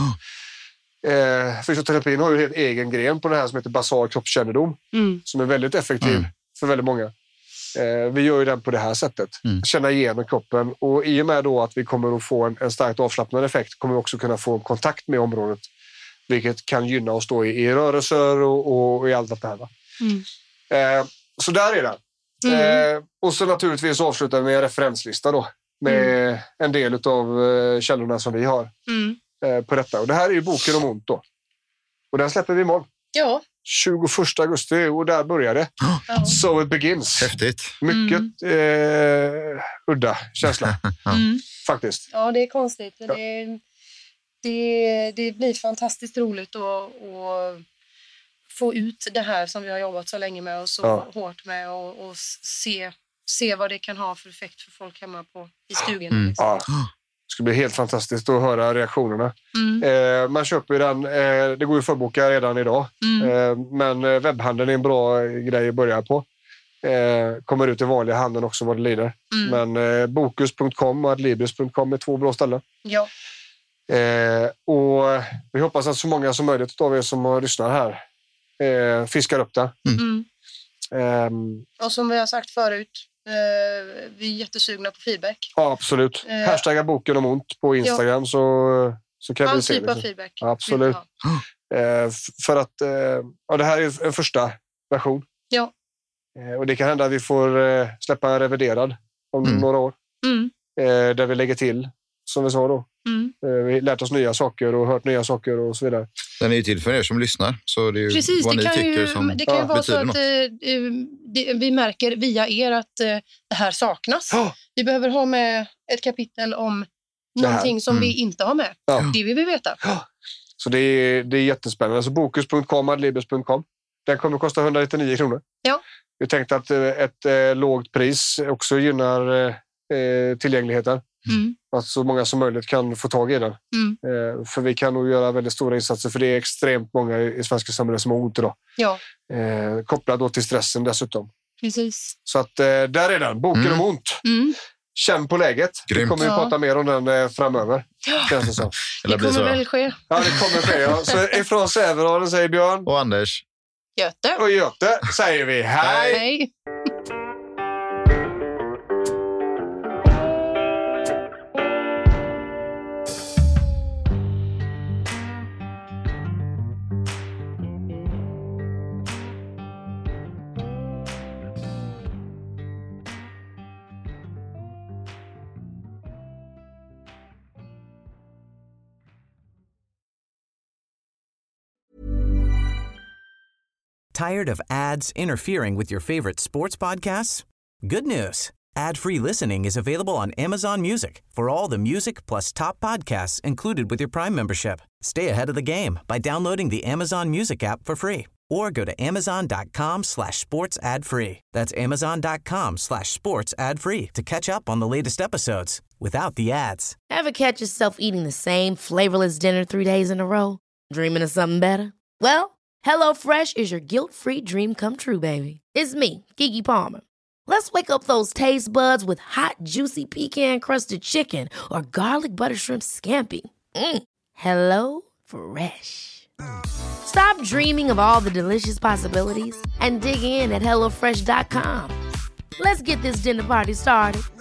[SPEAKER 3] Eh, fysioterapin har ju en helt egen gren på det här som heter basal kroppskännedom, mm. som är väldigt effektiv mm. för väldigt många. Eh, vi gör ju den på det här sättet. Mm. Känna igenom kroppen. Och i och med då att vi kommer att få en, en starkt avslappnande effekt, kommer vi också kunna få kontakt med området. Vilket kan gynna oss då i, i rörelser och, och, och i allt det här. Mm. Eh, så där är det. Mm. Eh, och så naturligtvis avslutar vi med en referenslista då. Med mm. en del av eh, källorna som vi har mm. eh, på detta. Och det här är ju boken om ont då. Och den släpper vi imorgon. Ja. tjugoförsta augusti, och där börjar det. Oh. So it begins.
[SPEAKER 4] Häftigt.
[SPEAKER 3] Mycket mm. eh, udda känsla. mm. Faktiskt.
[SPEAKER 5] Ja, det är konstigt. Ja. Det, det, det blir fantastiskt roligt att, att få ut det här som vi har jobbat så länge med och så ja. hårt med och, och se, se vad det kan ha för effekt för folk hemma på, i stugan.
[SPEAKER 3] Mm.
[SPEAKER 5] Liksom.
[SPEAKER 3] Ja. Det ska bli helt fantastiskt att höra reaktionerna.
[SPEAKER 5] Mm.
[SPEAKER 3] Eh, man köper ju den, eh, det går ju att förboka redan idag.
[SPEAKER 5] Mm.
[SPEAKER 3] Eh, men webbhandeln är en bra grej att börja på. Eh, kommer ut i vanliga handeln också vad det lider. Mm. Men eh, bokus punkt com och adlibris punkt com är två bra ställen.
[SPEAKER 5] Ja.
[SPEAKER 3] Eh, och vi hoppas att så många som möjligt av er som lyssnar här eh, fiskar upp det.
[SPEAKER 5] Mm.
[SPEAKER 3] Mm.
[SPEAKER 5] Eh, och som vi har sagt förut, eh, vi är jättesugna på feedback.
[SPEAKER 3] Ja, absolut. Eh, Hashtagga boken om ont på Instagram ja. så, så kan
[SPEAKER 5] All
[SPEAKER 3] vi se
[SPEAKER 5] typ
[SPEAKER 3] det.
[SPEAKER 5] Av feedback.
[SPEAKER 3] Absolut. Eh, f- för att eh, ja, det här är en första version.
[SPEAKER 5] Ja.
[SPEAKER 3] Eh, och det kan hända att vi får eh, släppa en reviderad om mm. några år.
[SPEAKER 5] Mm.
[SPEAKER 3] Eh, där vi lägger till, som vi sa då.
[SPEAKER 5] Mm.
[SPEAKER 3] Eh, vi har lärt oss nya saker och hört nya saker och så vidare.
[SPEAKER 4] Den är ju till för er som lyssnar. Så det är ju
[SPEAKER 5] Precis,
[SPEAKER 4] vad
[SPEAKER 5] det
[SPEAKER 4] ni
[SPEAKER 5] kan
[SPEAKER 4] tycker
[SPEAKER 5] ju,
[SPEAKER 4] som
[SPEAKER 5] det kan ju
[SPEAKER 4] ja,
[SPEAKER 5] vara så att
[SPEAKER 4] något.
[SPEAKER 5] eh, det, vi märker via er att eh, det här saknas.
[SPEAKER 3] Oh.
[SPEAKER 5] Vi behöver ha med ett kapitel om någonting som mm. vi inte har med.
[SPEAKER 3] Ja.
[SPEAKER 5] Det vill vi veta.
[SPEAKER 3] Oh. Så det är, det är jättespännande. Så bokus punkt com, adlibris punkt com. Den kommer att kosta etthundranittionio kronor.
[SPEAKER 5] Ja.
[SPEAKER 3] Vi tänkte att ett eh, lågt pris också gynnar eh, tillgängligheten.
[SPEAKER 5] Mm.
[SPEAKER 3] Att så många som möjligt kan få tag i den.
[SPEAKER 5] Mm.
[SPEAKER 3] Eh, för vi kan nog göra väldigt stora insatser. För det är extremt många i, i svenska samhället som har ont idag.
[SPEAKER 5] Ja.
[SPEAKER 3] Eh, kopplat då till stressen dessutom.
[SPEAKER 5] Precis.
[SPEAKER 3] Så att eh, där är den. Boken
[SPEAKER 4] mm.
[SPEAKER 3] om ont.
[SPEAKER 5] Mm.
[SPEAKER 3] Känn på läget.
[SPEAKER 4] Grymt.
[SPEAKER 3] Vi kommer ju
[SPEAKER 5] ja.
[SPEAKER 3] prata mer om den eh, framöver.
[SPEAKER 5] Ja.
[SPEAKER 3] Det, så.
[SPEAKER 5] det kommer så. väl ske.
[SPEAKER 3] Ja, det kommer ske. Ja. Så ifrån Sävedalen säger Björn.
[SPEAKER 4] Och Anders.
[SPEAKER 5] Göte.
[SPEAKER 3] Och Göte säger vi hej.
[SPEAKER 5] Hej.
[SPEAKER 6] Tired of ads interfering with your favorite sports podcasts? Good news. Ad-free listening is available on Amazon Music for all the music plus top podcasts included with your Prime membership. Stay ahead of the game by downloading the Amazon Music app for free or go to amazon.com slash sports ad free. That's amazon.com slash sports ad free to catch up on the latest episodes without the ads.
[SPEAKER 2] Ever catch yourself eating the same flavorless dinner three days in a row? Dreaming of something better? Well, HelloFresh is your guilt-free dream come true, baby. It's me, Keke Palmer. Let's wake up those taste buds with hot, juicy pecan-crusted chicken or garlic butter shrimp scampi. Mm. Hello Fresh. Stop dreaming of all the delicious possibilities and dig in at hello fresh dot com. Let's get this dinner party started.